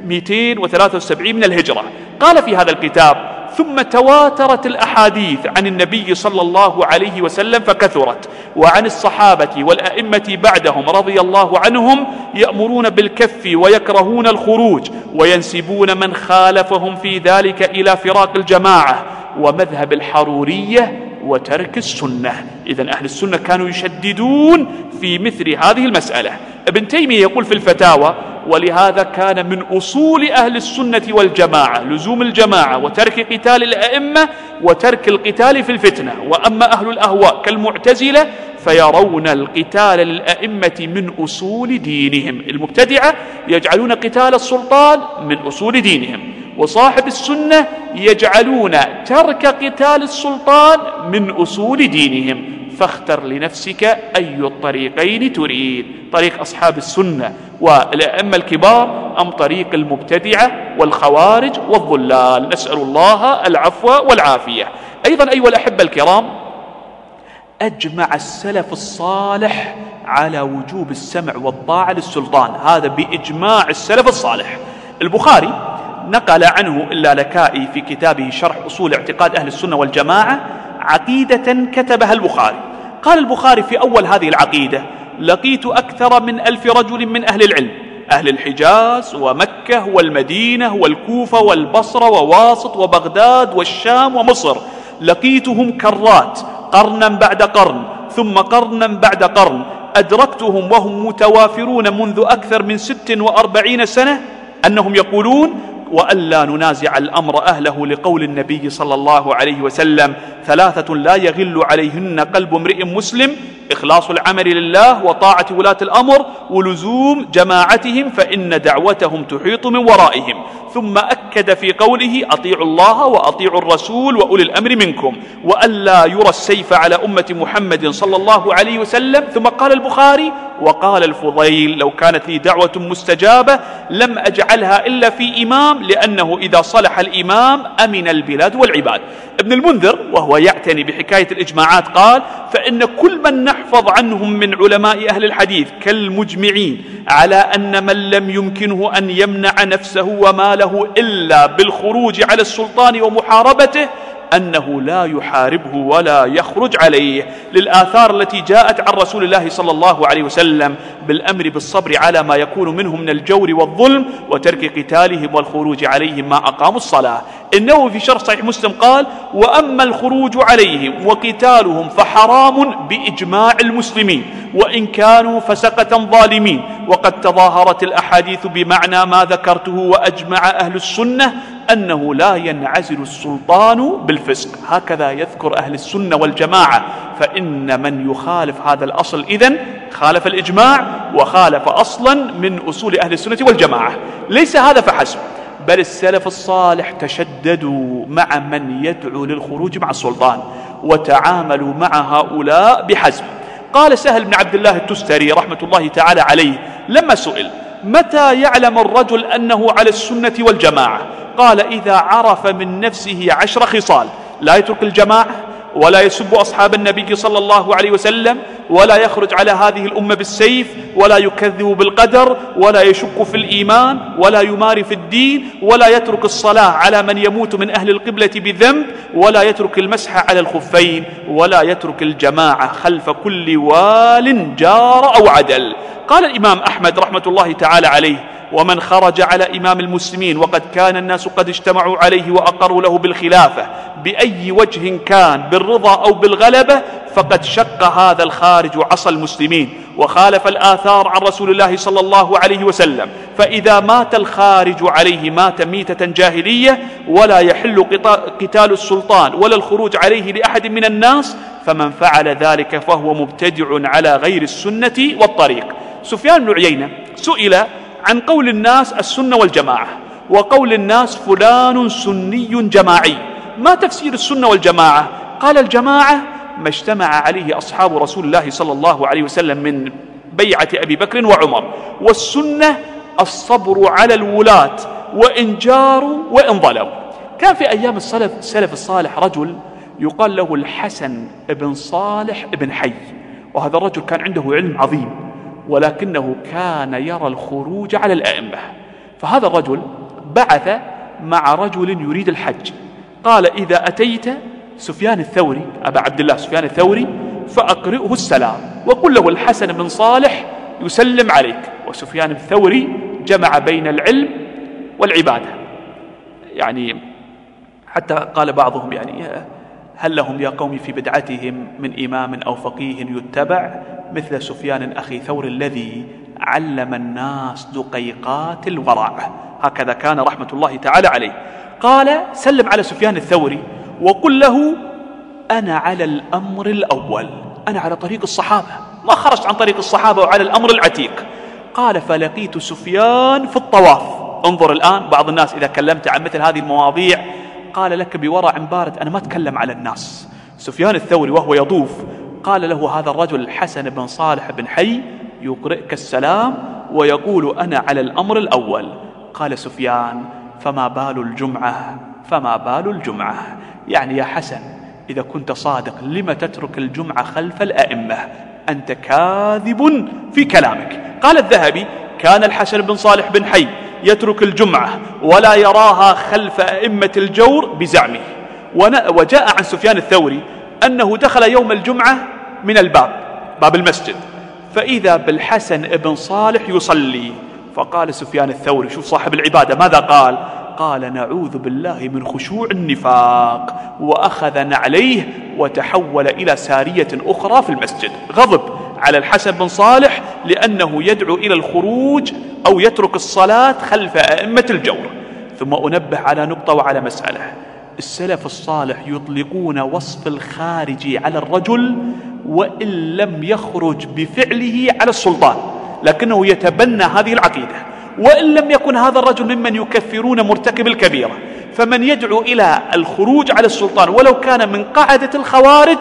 273 من الهجرة. قال في هذا الكتاب: ثم تواترت الأحاديث عن النبي صلى الله عليه وسلم فكثرت، وعن الصحابة والأئمة بعدهم رضي الله عنهم، يأمرون بالكف ويكرهون الخروج، وينسبون من خالفهم في ذلك إلى فراق الجماعة ومذهب الحرورية وترك السنة. إذن أهل السنة كانوا يشددون في مثل هذه المسألة. ابن تيمية يقول في الفتاوى: ولهذا كان من أصول أهل السنة والجماعة لزوم الجماعة وترك قتال الأئمة وترك القتال في الفتنة. وأما أهل الأهواء كالمعتزلة فيرون القتال للأئمة من أصول دينهم. المبتدعة يجعلون قتال السلطان من أصول دينهم، وصاحب السنة يجعلون ترك قتال السلطان من أصول دينهم. فاختر لنفسك أي الطريقين تريد، طريق أصحاب السنة والأئمة الكبار أم طريق المبتدعة والخوارج والضلال. نسأل الله العفو والعافية. أيضا أيها الأحبة الكرام، أجمع السلف الصالح على وجوب السمع والطاعة للسلطان، هذا بإجماع السلف الصالح. البخاري نقل عنه اللالكائي في كتابه شرح أصول اعتقاد أهل السنة والجماعة عقيدة كتبها البخاري. قال البخاري في أول هذه العقيدة: لقيت أكثر من 1000 رجل من أهل العلم، أهل الحجاز ومكة والمدينة والكوفة والبصرة وواسط وبغداد والشام ومصر، لقيتهم كرات قرنا بعد قرن ثم قرنا بعد قرن، أدركتهم وهم متوافرون منذ أكثر من 46 سنة أنهم يقولون: وألا ننازع الأمر أهله، لقول النبي صلى الله عليه وسلم: 3 لا يغل عليهن قلب امرئ مسلم: إخلاص العمل لله، وطاعة ولاة الأمر، ولزوم جماعتهم، فإن دعوتهم تحيط من ورائهم. ثم أكد في قوله: أطيعوا الله وأطيعوا الرسول وأولي الأمر منكم، وألا يرى السيف على أمة محمد صلى الله عليه وسلم. ثم قال البخاري: وقال الفضيل: لو كانت لي دعوة مستجابة لم أجعلها إلا في إمام، لأنه إذا صلح الإمام أمن البلاد والعباد. ابن المنذر وهو يعتني بحكاية الإجماعات قال: فإن كل من نحفظ عنهم من علماء أهل الحديث كالمجمعين على أن من لم يمكنه أن يمنع نفسه وماله إلا بالخروج على السلطان ومحاربته أنه لا يحاربه ولا يخرج عليه، للآثار التي جاءت عن رسول الله صلى الله عليه وسلم بالأمر بالصبر على ما يكون منهم من الجور والظلم، وترك قتالهم والخروج عليهم ما أقاموا الصلاة. النووي في شرح صحيح مسلم قال: وأما الخروج عليهم وقتالهم فحرام بإجماع المسلمين، وإن كانوا فسقة ظالمين، وقد تظاهرت الأحاديث بمعنى ما ذكرته، وأجمع أهل السنة أنه لا ينعزل السلطان بالفسق. هكذا يذكر أهل السنة والجماعة. فإن من يخالف هذا الأصل إذن خالف الإجماع وخالف أصلا من أصول أهل السنة والجماعة. ليس هذا فحسب، بل السلف الصالح تشددوا مع من يدعو للخروج مع السلطان، وتعاملوا مع هؤلاء بحزم. قال سهل بن عبد الله التستري رحمة الله تعالى عليه لما سئل: متى يعلم الرجل أنه على السنة والجماعة؟ قال: إذا عرف من نفسه 10 خصال: لا يترك الجماعة، ولا يسب أصحاب النبي صلى الله عليه وسلم، ولا يخرج على هذه الأمة بالسيف، ولا يكذب بالقدر، ولا يشك في الإيمان، ولا يماري في الدين، ولا يترك الصلاة على من يموت من أهل القبلة بذنب، ولا يترك المسح على الخفين، ولا يترك الجماعة خلف كل وال جار أو عدل. قال الإمام أحمد رحمة الله تعالى عليه: ومن خرج على إمام المسلمين وقد كان الناس قد اجتمعوا عليه وأقروا له بالخلافة بأي وجه كان، بالرضا أو بالغلبة، فقد شق هذا الخارج عصى المسلمين وخالف الآثار عن رسول الله صلى الله عليه وسلم. فإذا مات الخارج عليه مات ميتة جاهلية، ولا يحل قتال السلطان ولا الخروج عليه لأحد من الناس، فمن فعل ذلك فهو مبتدع على غير السنة والطريق. سفيان بن عيينة سئل عن قول الناس السنة والجماعة، وقول الناس فلان سني جماعي، ما تفسير السنة والجماعة؟ قال: الجماعة ما اجتمع عليه أصحاب رسول الله صلى الله عليه وسلم من بيعة أبي بكر وعمر، والسنة الصبر على الولاة وإن جاروا وإن ظلموا. كان في أيام السلف الصالح رجل يقال له الحسن بن صالح بن حي، وهذا الرجل كان عنده علم عظيم، ولكنه كان يرى الخروج على الأئمة. فهذا الرجل بعث مع رجل يريد الحج، قال: إذا أتيت سفيان الثوري أبا عبد الله سفيان الثوري فأقرئه السلام، وقل له الحسن بن صالح يسلم عليك. وسفيان الثوري جمع بين العلم والعبادة، يعني حتى قال بعضهم: يعني هل لهم يا قوم في بدعتهم من إمام أو فقيه يتبع مثل سفيان أخي ثور الذي علم الناس دقيقات الورع. هكذا كان رحمة الله تعالى عليه. قال: سلم على سفيان الثوري وقل له: أنا على الأمر الأول، أنا على طريق الصحابة، ما خرجت عن طريق الصحابة وعلى الأمر العتيق. قال: فلقيت سفيان في الطواف. انظر الآن بعض الناس إذا كلمت عن مثل هذه المواضيع قال لك بورع بارد: أنا ما أتكلم على الناس. سفيان الثوري وهو يطوف قال له هذا الرجل الحسن بن صالح بن حي يقرئك السلام ويقول: أنا على الأمر الأول. قال سفيان: فما بال الجمعة، فما بال الجمعة؟ يعني يا حسن إذا كنت صادق لما تترك الجمعة خلف الأئمة؟ أنت كاذب في كلامك. قال الذهبي: كان الحسن بن صالح بن حي يترك الجمعة ولا يراها خلف أئمة الجور بزعمه. وجاء عن سفيان الثوري أنه دخل يوم الجمعة من باب المسجد، فإذا بالحسن بن صالح يصلي. فقال سفيان الثوري، شوف صاحب العبادة ماذا قال؟ قال: نعوذ بالله من خشوع النفاق، وأخذ نعليه وتحول إلى سارية أخرى في المسجد. غضب على الحسن بن صالح لأنه يدعو إلى الخروج أو يترك الصلاة خلف أئمة الجور. ثم أنبه على نقطة وعلى مسألة: السلف الصالح يطلقون وصف الخارج على الرجل وإن لم يخرج بفعله على السلطان، لكنه يتبنى هذه العقيدة، وإن لم يكن هذا الرجل ممن يكفرون مرتكب الكبيرة. فمن يدعو إلى الخروج على السلطان ولو كان من قاعدة الخوارج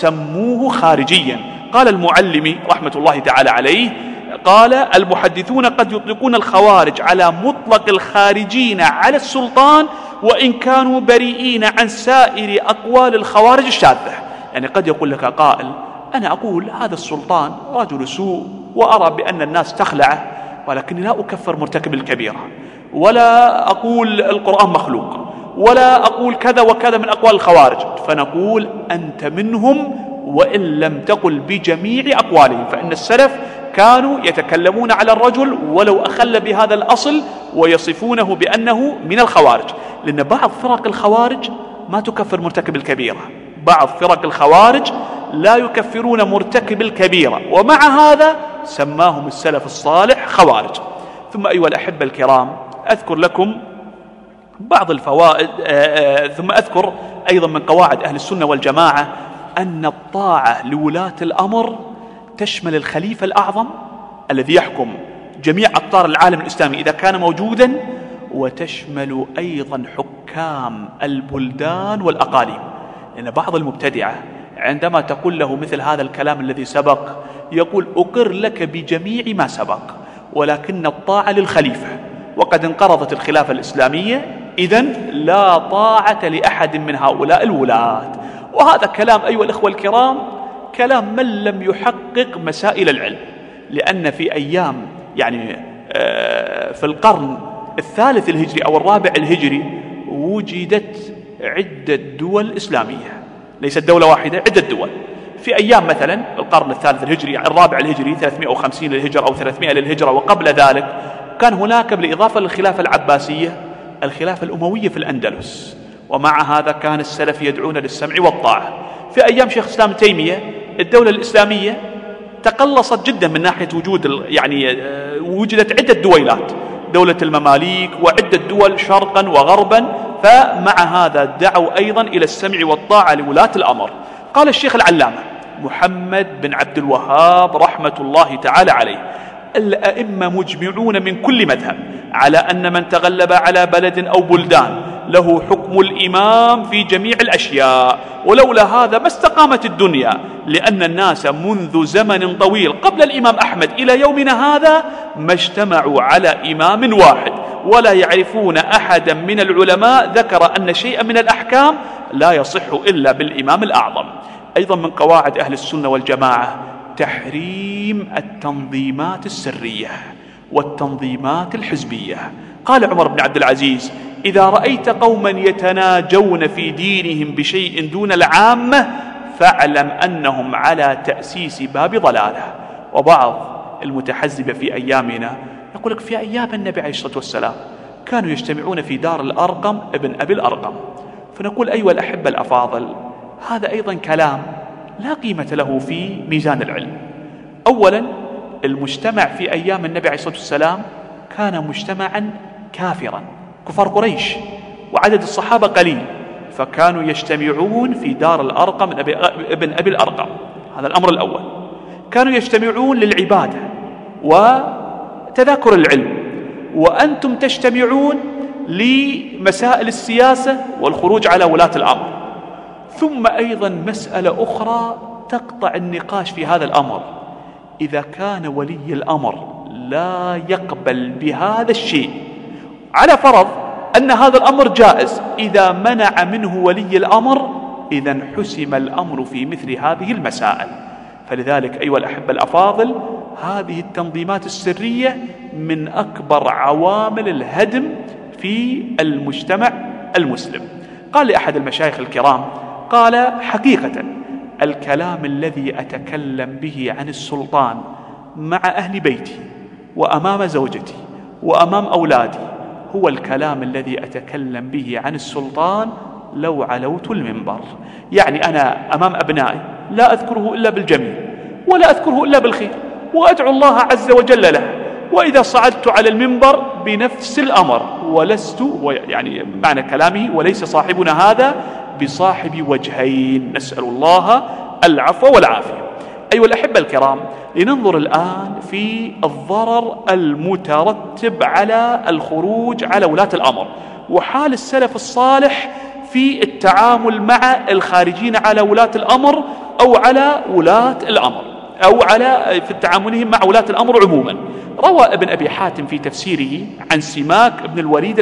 سموه خارجيا. قال المعلمي رحمة الله تعالى عليه، قال: المحدثون قد يطلقون الخوارج على مطلق الخارجين على السلطان وإن كانوا بريئين عن سائر أقوال الخوارج الشاذة. يعني قد يقول لك قائل: أنا أقول هذا السلطان رجل سوء وأرى بأن الناس تخلعه، ولكني لا أكفر مرتكب الكبيرة، ولا أقول القرآن مخلوق، ولا أقول كذا وكذا من أقوال الخوارج. فنقول: أنت منهم وإن لم تقل بجميع أقوالهم. فإن السلف كانوا يتكلمون على الرجل ولو أخل بهذا الأصل ويصفونه بأنه من الخوارج، لأن بعض فرق الخوارج ما تكفر مرتكب الكبيرة، بعض فرق الخوارج لا يكفرون مرتكب الكبيرة، ومع هذا سماهم السلف الصالح خوارج. ثم أيها الأحبة الكرام، أذكر لكم بعض الفوائد، ثم أذكر أيضا من قواعد أهل السنة والجماعة أن الطاعة لولاة الأمر تشمل الخليفة الأعظم الذي يحكم جميع أقطار العالم الإسلامي إذا كان موجودا، وتشمل أيضا حكام البلدان والأقاليم. لأن بعض المبتدعة عندما تقول له مثل هذا الكلام الذي سبق يقول: أقر لك بجميع ما سبق، ولكن الطاعة للخليفة، وقد انقرضت الخلافة الإسلامية، إذن لا طاعة لأحد من هؤلاء الولاة. وهذا كلام أيها الإخوة الكرام كلام من لم يحقق مسائل العلم. لأن في أيام في القرن الثالث الهجري أو الرابع الهجري وجدت عدة دول إسلامية، ليست دولة واحدة، عدة دول. في أيام مثلا القرن الثالث الهجري الرابع الهجري 350 للهجرة أو 300 للهجرة وقبل ذلك، كان هناك بالإضافة للخلافة العباسية الخلافة الأموية في الأندلس، ومع هذا كان السلف يدعون للسمع والطاعة. في أيام شيخ الإسلام تيمية الدولة الإسلامية تقلصت جدا من ناحية وجود وجدت عدة دويلات، دولة المماليك وعدة دول شرقا وغربا، فمع هذا دعوا أيضا إلى السمع والطاعة لولاة الأمر. قال الشيخ العلامة محمد بن عبد الوهاب رحمة الله تعالى عليه: الأئمة مجمعون من كل مذهب على أن من تغلب على بلد أو بلدان له حكم الإمام في جميع الأشياء، ولولا هذا ما استقامت الدنيا، لأن الناس منذ زمن طويل قبل الإمام أحمد إلى يومنا هذا ما اجتمعوا على إمام واحد، ولا يعرفون أحدا من العلماء ذكر أن شيئا من الأحكام لا يصح إلا بالإمام الأعظم. أيضا من قواعد أهل السنة والجماعة تحريم التنظيمات السرية والتنظيمات الحزبية. قال عمر بن عبد العزيز: إذا رأيت قوما يتناجون في دينهم بشيء دون العامة فاعلم أنهم على تأسيس باب ضلالة. وبعض المتحزبة في أيامنا يقول لك في أيام النبي عليه الصلاة والسلام كانوا يجتمعون في دار الأرقم ابن أبي الأرقم. فنقول أيها الأحبة الأفاضل، هذا أيضا كلام لا قيمة له في ميزان العلم. أولا، المجتمع في أيام النبي عليه الصلاة والسلام كان مجتمعا كافرا، كفار قريش، وعدد الصحابة قليل، فكانوا يجتمعون في دار الأرقم ابن أبي الأرقم. هذا الأمر الأول. كانوا يجتمعون للعبادة وتذاكر العلم، وأنتم تجتمعون لمسائل السياسة والخروج على ولاة الأمر. ثم أيضا مسألة أخرى تقطع النقاش في هذا الأمر: إذا كان ولي الأمر لا يقبل بهذا الشيء، على فرض أن هذا الأمر جائز، إذا منع منه ولي الأمر إذن حسم الأمر في مثل هذه المسائل. فلذلك أيها الأحبة الأفاضل، هذه التنظيمات السرية من أكبر عوامل الهدم في المجتمع المسلم. قال لأحد المشايخ الكرام، قال: حقيقة الكلام الذي أتكلم به عن السلطان مع أهل بيتي وأمام زوجتي وأمام أولادي هو الكلام الذي أتكلم به عن السلطان لو علوت المنبر. يعني أنا أمام أبنائي لا أذكره إلا بالجميل ولا أذكره إلا بالخير، وأدعو الله عز وجل له، وإذا صعدت على المنبر بنفس الأمر، ولست يعني معنى كلامه: وليس صاحبنا هذا بصاحب وجهين، نسأل الله العفو والعافية. أيها الأحبة الكرام، لننظر الآن في الضرر المترتب على الخروج على ولاة الأمر، وحال السلف الصالح في التعامل مع الخارجين على ولاة الأمر أو على ولاة الأمر أو في تعاملهم مع ولاة الأمر عموما. روى ابن أبي حاتم في تفسيره عن سماك بن الوليد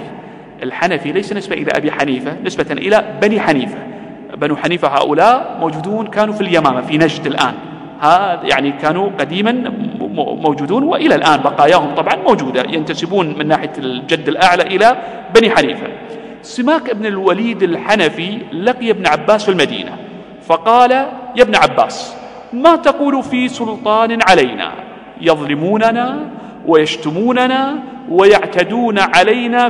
الحنفي ليس نسبة إلى أبي حنيفة، نسبة إلى بني حنيفة. بنو حنيفة هؤلاء موجودون كانوا في اليمامة في نجد الآن، يعني كانوا قديما موجودون، وإلى الآن بقاياهم طبعا موجودة، ينتسبون من ناحية الجد الأعلى إلى بني حنيفة. سماك بن الوليد الحنفي لقي ابن عباس في المدينة فقال: يا ابن عباس، ما تقول في سلطان علينا يظلموننا ويشتموننا ويعتدون علينا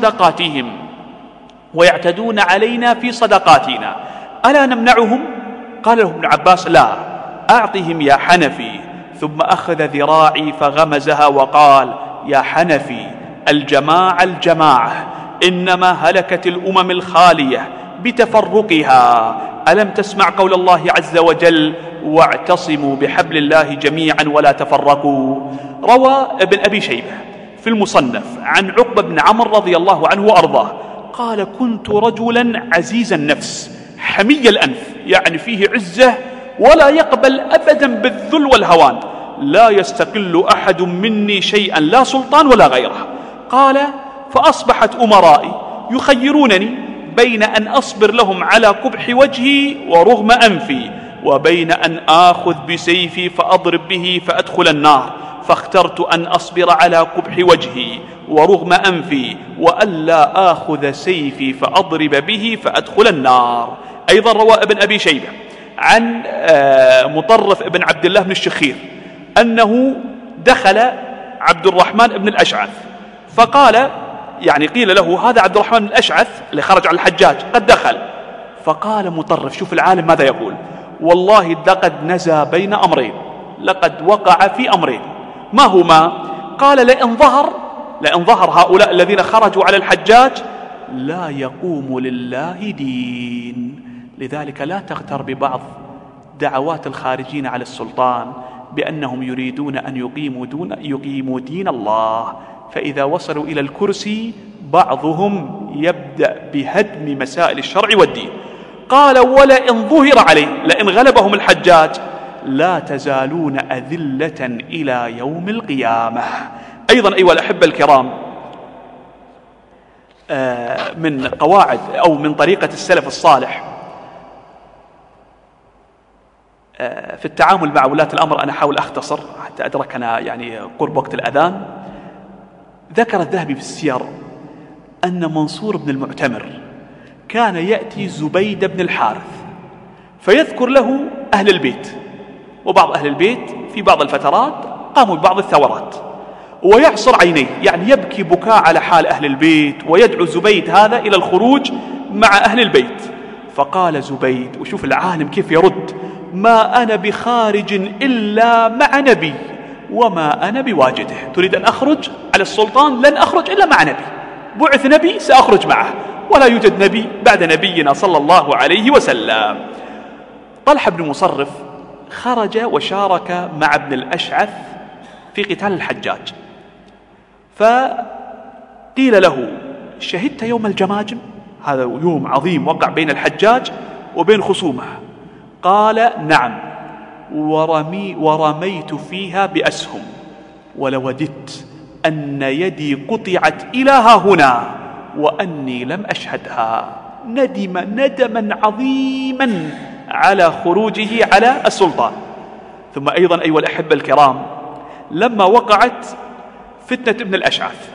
في صدقاتنا ألا نمنعهم؟ قال له ابن عباس: لا، أعطهم يا حنفي. ثم أخذ ذراعي فغمزها وقال: يا حنفي، الجماعة، إنما هلكت الأمم الخالية بتفرقها. ألم تسمع قول الله عز وجل: واعتصموا بحبل الله جميعا ولا تفرقوا؟ روى ابن أبي شيبة في المصنف عن عقبة بن عمرو رضي الله عنه وأرضاه قال: كنت رجلا عزيز النفس حمي الأنف، يعني فيه عزة ولا يقبل أبدا بالذل والهوان، لا يستقل أحد مني شيئا، لا سلطان ولا غيره. قال: فأصبحت أمرائي يخيرونني بين أن أصبر لهم على قبح وجهي ورغم أنفي، وبين أن آخذ بسيفي فأضرب به فأدخل النار، فاخترت أن أصبر على قبح وجهي ورغم أنفي وألا آخذ سيفي فأضرب به فأدخل النار. أيضا روى ابن أبي شيبة عن مطرف ابن عبد الله بن الشخير أنه دخل عبد الرحمن بن الأشعث فقال، يعني قيل له هذا عبد الرحمن بن الأشعث اللي خرج على الحجاج قد دخل، فقال مطرف، شوف العالم ماذا يقول، والله لقد نزى بين أمرين، لقد وقع في أمرين، ما هما؟ قال لئن ظهر هؤلاء الذين خرجوا على الحجاج لا يقوم لله دين. لذلك لا تغتر ببعض دعوات الخارجين على السلطان بأنهم يريدون أن يقيموا دين الله، فإذا وصلوا إلى الكرسي بعضهم يبدأ بهدم مسائل الشرع والدين. قال ولئن ظهر عليه، لئن غلبهم الحجاج لا تزالون أذلة إلى يوم القيامة. أيضا أيها الأحبة الكرام، من قواعد أو من طريقة السلف الصالح في التعامل مع ولاة الأمر، أنا أحاول أختصر حتى أدركنا يعني قرب وقت الأذان. ذكر الذهبي في السير أن منصور بن المعتمر كان يأتي زبيد بن الحارث فيذكر له أهل البيت، وبعض أهل البيت في بعض الفترات قاموا ببعض الثورات، ويعصر عينيه، يعني يبكي بكاء على حال أهل البيت، ويدعو زبيد هذا إلى الخروج مع أهل البيت. فقال زبيد، وشوف العالم كيف يرد، ما أنا بخارج إلا مع نبي وما أنا بواجده. تريد أن أخرج على السلطان؟ لن أخرج إلا مع نبي، بعث نبي سأخرج معه، ولا يوجد نبي بعد نبينا صلى الله عليه وسلم. طلحة بن مصرف خرج وشارك مع ابن الأشعث في قتال الحجاج، فقيل له شهدت يوم الجماجم؟ هذا يوم عظيم وقع بين الحجاج وبين خصومه. قال نعم، ورميت فيها بأسهم، ولوددت أن يدي قطعت إلى ها هنا وأني لم أشهدها. ندم ندما عظيما على خروجه على السلطان. ثم أيضا أيها الأحبة الكرام، لما وقعت فتنة ابن الأشعث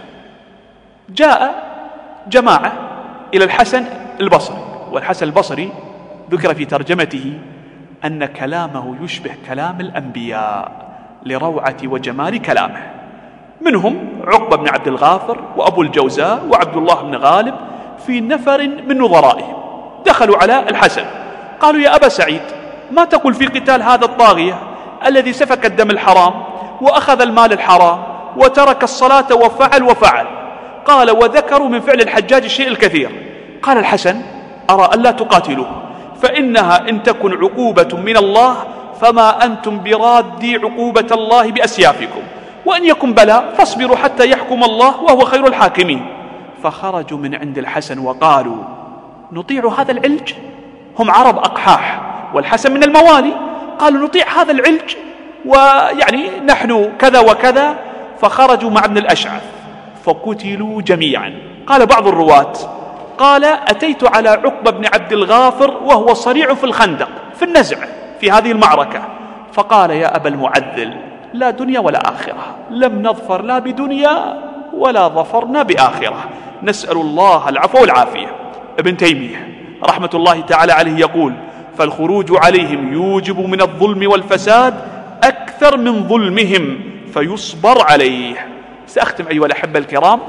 جاء جماعة إلى الحسن البصري، والحسن البصري ذكر في ترجمته أن كلامه يشبه كلام الأنبياء لروعة وجمال كلامه. منهم عقبة بن عبد الغافر وأبو الجوزاء وعبد الله بن غالب في نفر من نظرائهم دخلوا على الحسن قالوا يا أبا سعيد، ما تقول في قتال هذا الطاغية الذي سفك الدم الحرام وأخذ المال الحرام وترك الصلاة وفعل. قال وذكروا من فعل الحجاج الشيء الكثير. قال الحسن أرى ألا تقاتلوه، فإنها إن تكن عقوبة من الله فما أنتم برادي عقوبة الله بأسيافكم، وإن يكن بلاء فاصبروا حتى يحكم الله وهو خير الحاكمين. فخرجوا من عند الحسن وقالوا نطيع هذا العلج، هم عرب أقحاح والحسن من الموالي، قالوا نطيع هذا العلج ويعني نحن كذا وكذا. فخرجوا مع ابن الأشعث فقتلوا جميعا. قال بعض الرواة قال أتيت على عقبة بن عبد الغافر وهو صريع في الخندق في النزع في هذه المعركة، فقال يا أبا المعذل لا دنيا ولا آخرة، لم نظفر لا بدنيا ولا ظفرنا بآخرة، نسأل الله العفو والعافية. ابن تيمية رحمة الله تعالى عليه يقول فالخروج عليهم يوجب من الظلم والفساد أكثر من ظلمهم فيصبر عليه. سأختم أيها الأحبة الكرام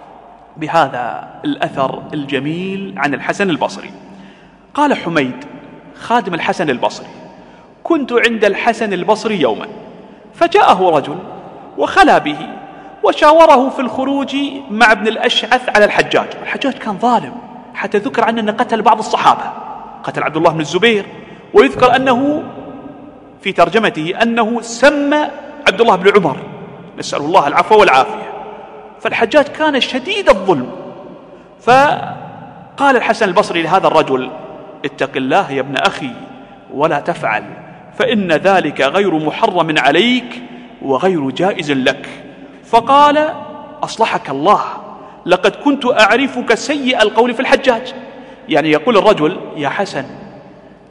بهذا الأثر الجميل عن الحسن البصري. قال حميد خادم الحسن البصري كنت عند الحسن البصري يوما، فجاءه رجل وخلا به وشاوره في الخروج مع ابن الأشعث على الحجاج. الحجاج كان ظالم، حتى ذكر عنه أنه قتل بعض الصحابة، قتل عبد الله بن الزبير، ويذكر أنه في ترجمته أنه سمى عبد الله بن عمر، نسأل الله العفو والعافية. فالحجاج كان شديد الظلم. فقال الحسن البصري لهذا الرجل اتق الله يا ابن أخي ولا تفعل، فإن ذلك غير محرم عليك وغير جائز لك. فقال أصلحك الله لقد كنت أعرفك سيء القول في الحجاج. يعني يقول الرجل يا حسن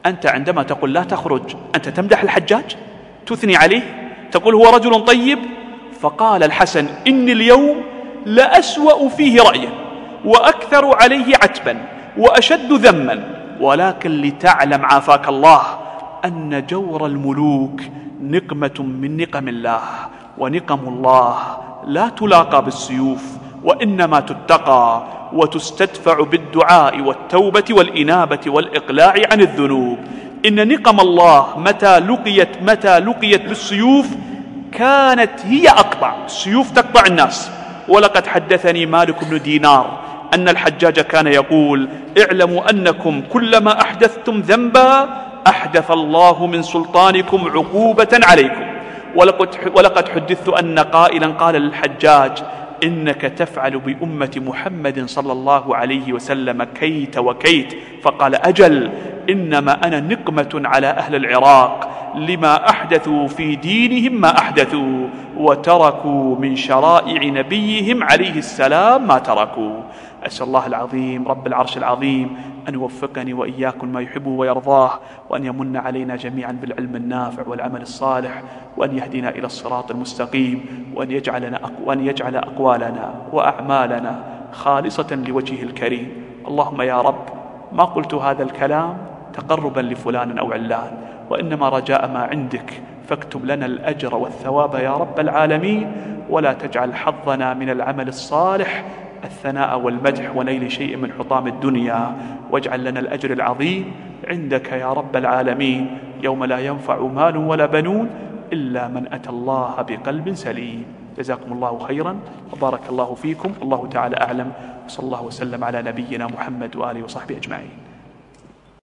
أنت عندما تقول لا تخرج أنت تمدح الحجاج، تثني عليه، تقول هو رجل طيب. فقال الحسن: إني اليوم لأسوأ فيه رأيا وأكثر عليه عتبا وأشد ذما، ولكن لتعلم عافاك الله أن جور الملوك نقمة من نقم الله، ونقم الله لا تلاقى بالسيوف وإنما تتقى وتستدفع بالدعاء والتوبة والإنابة والإقلاع عن الذنوب. إن نقم الله متى لقيت بالسيوف كانت هي أقطع، السيوف تقطع الناس. ولقد حدثني مالك بن دينار أن الحجاج كان يقول: اعلموا أنكم كلما أحدثتم ذنبا أحدث الله من سلطانكم عقوبة عليكم. ولقد حدثت أن قائلا قال للحجاج: إنك تفعل بأمة محمد صلى الله عليه وسلم كيت وكيت. فقال: أجل، إنما أنا نقمة على أهل العراق لما أحدثوا في دينهم ما أحدثوا، وتركوا من شرائع نبيهم عليه السلام ما تركوا. أسأل الله العظيم رب العرش العظيم أن يوفقني وإياكم ما يحبه ويرضاه، وأن يمن علينا جميعا بالعلم النافع والعمل الصالح، وأن يهدينا إلى الصراط المستقيم، وأن يجعل أقوالنا وأعمالنا خالصة لوجهه الكريم. اللهم يا رب، ما قلت هذا الكلام تقربا لفلان أو علان، وإنما رجاء ما عندك، فاكتب لنا الأجر والثواب يا رب العالمين، ولا تجعل حظنا من العمل الصالح الثناء والمدح ونيل شيء من حطام الدنيا، واجعل لنا الأجر العظيم عندك يا رب العالمين يوم لا ينفع مال ولا بنون إلا من أتى الله بقلب سليم. جزاكم الله خيرا وبارك الله فيكم. الله تعالى أعلم، وصلى الله وسلم على نبينا محمد وآله وصحبه أجمعين.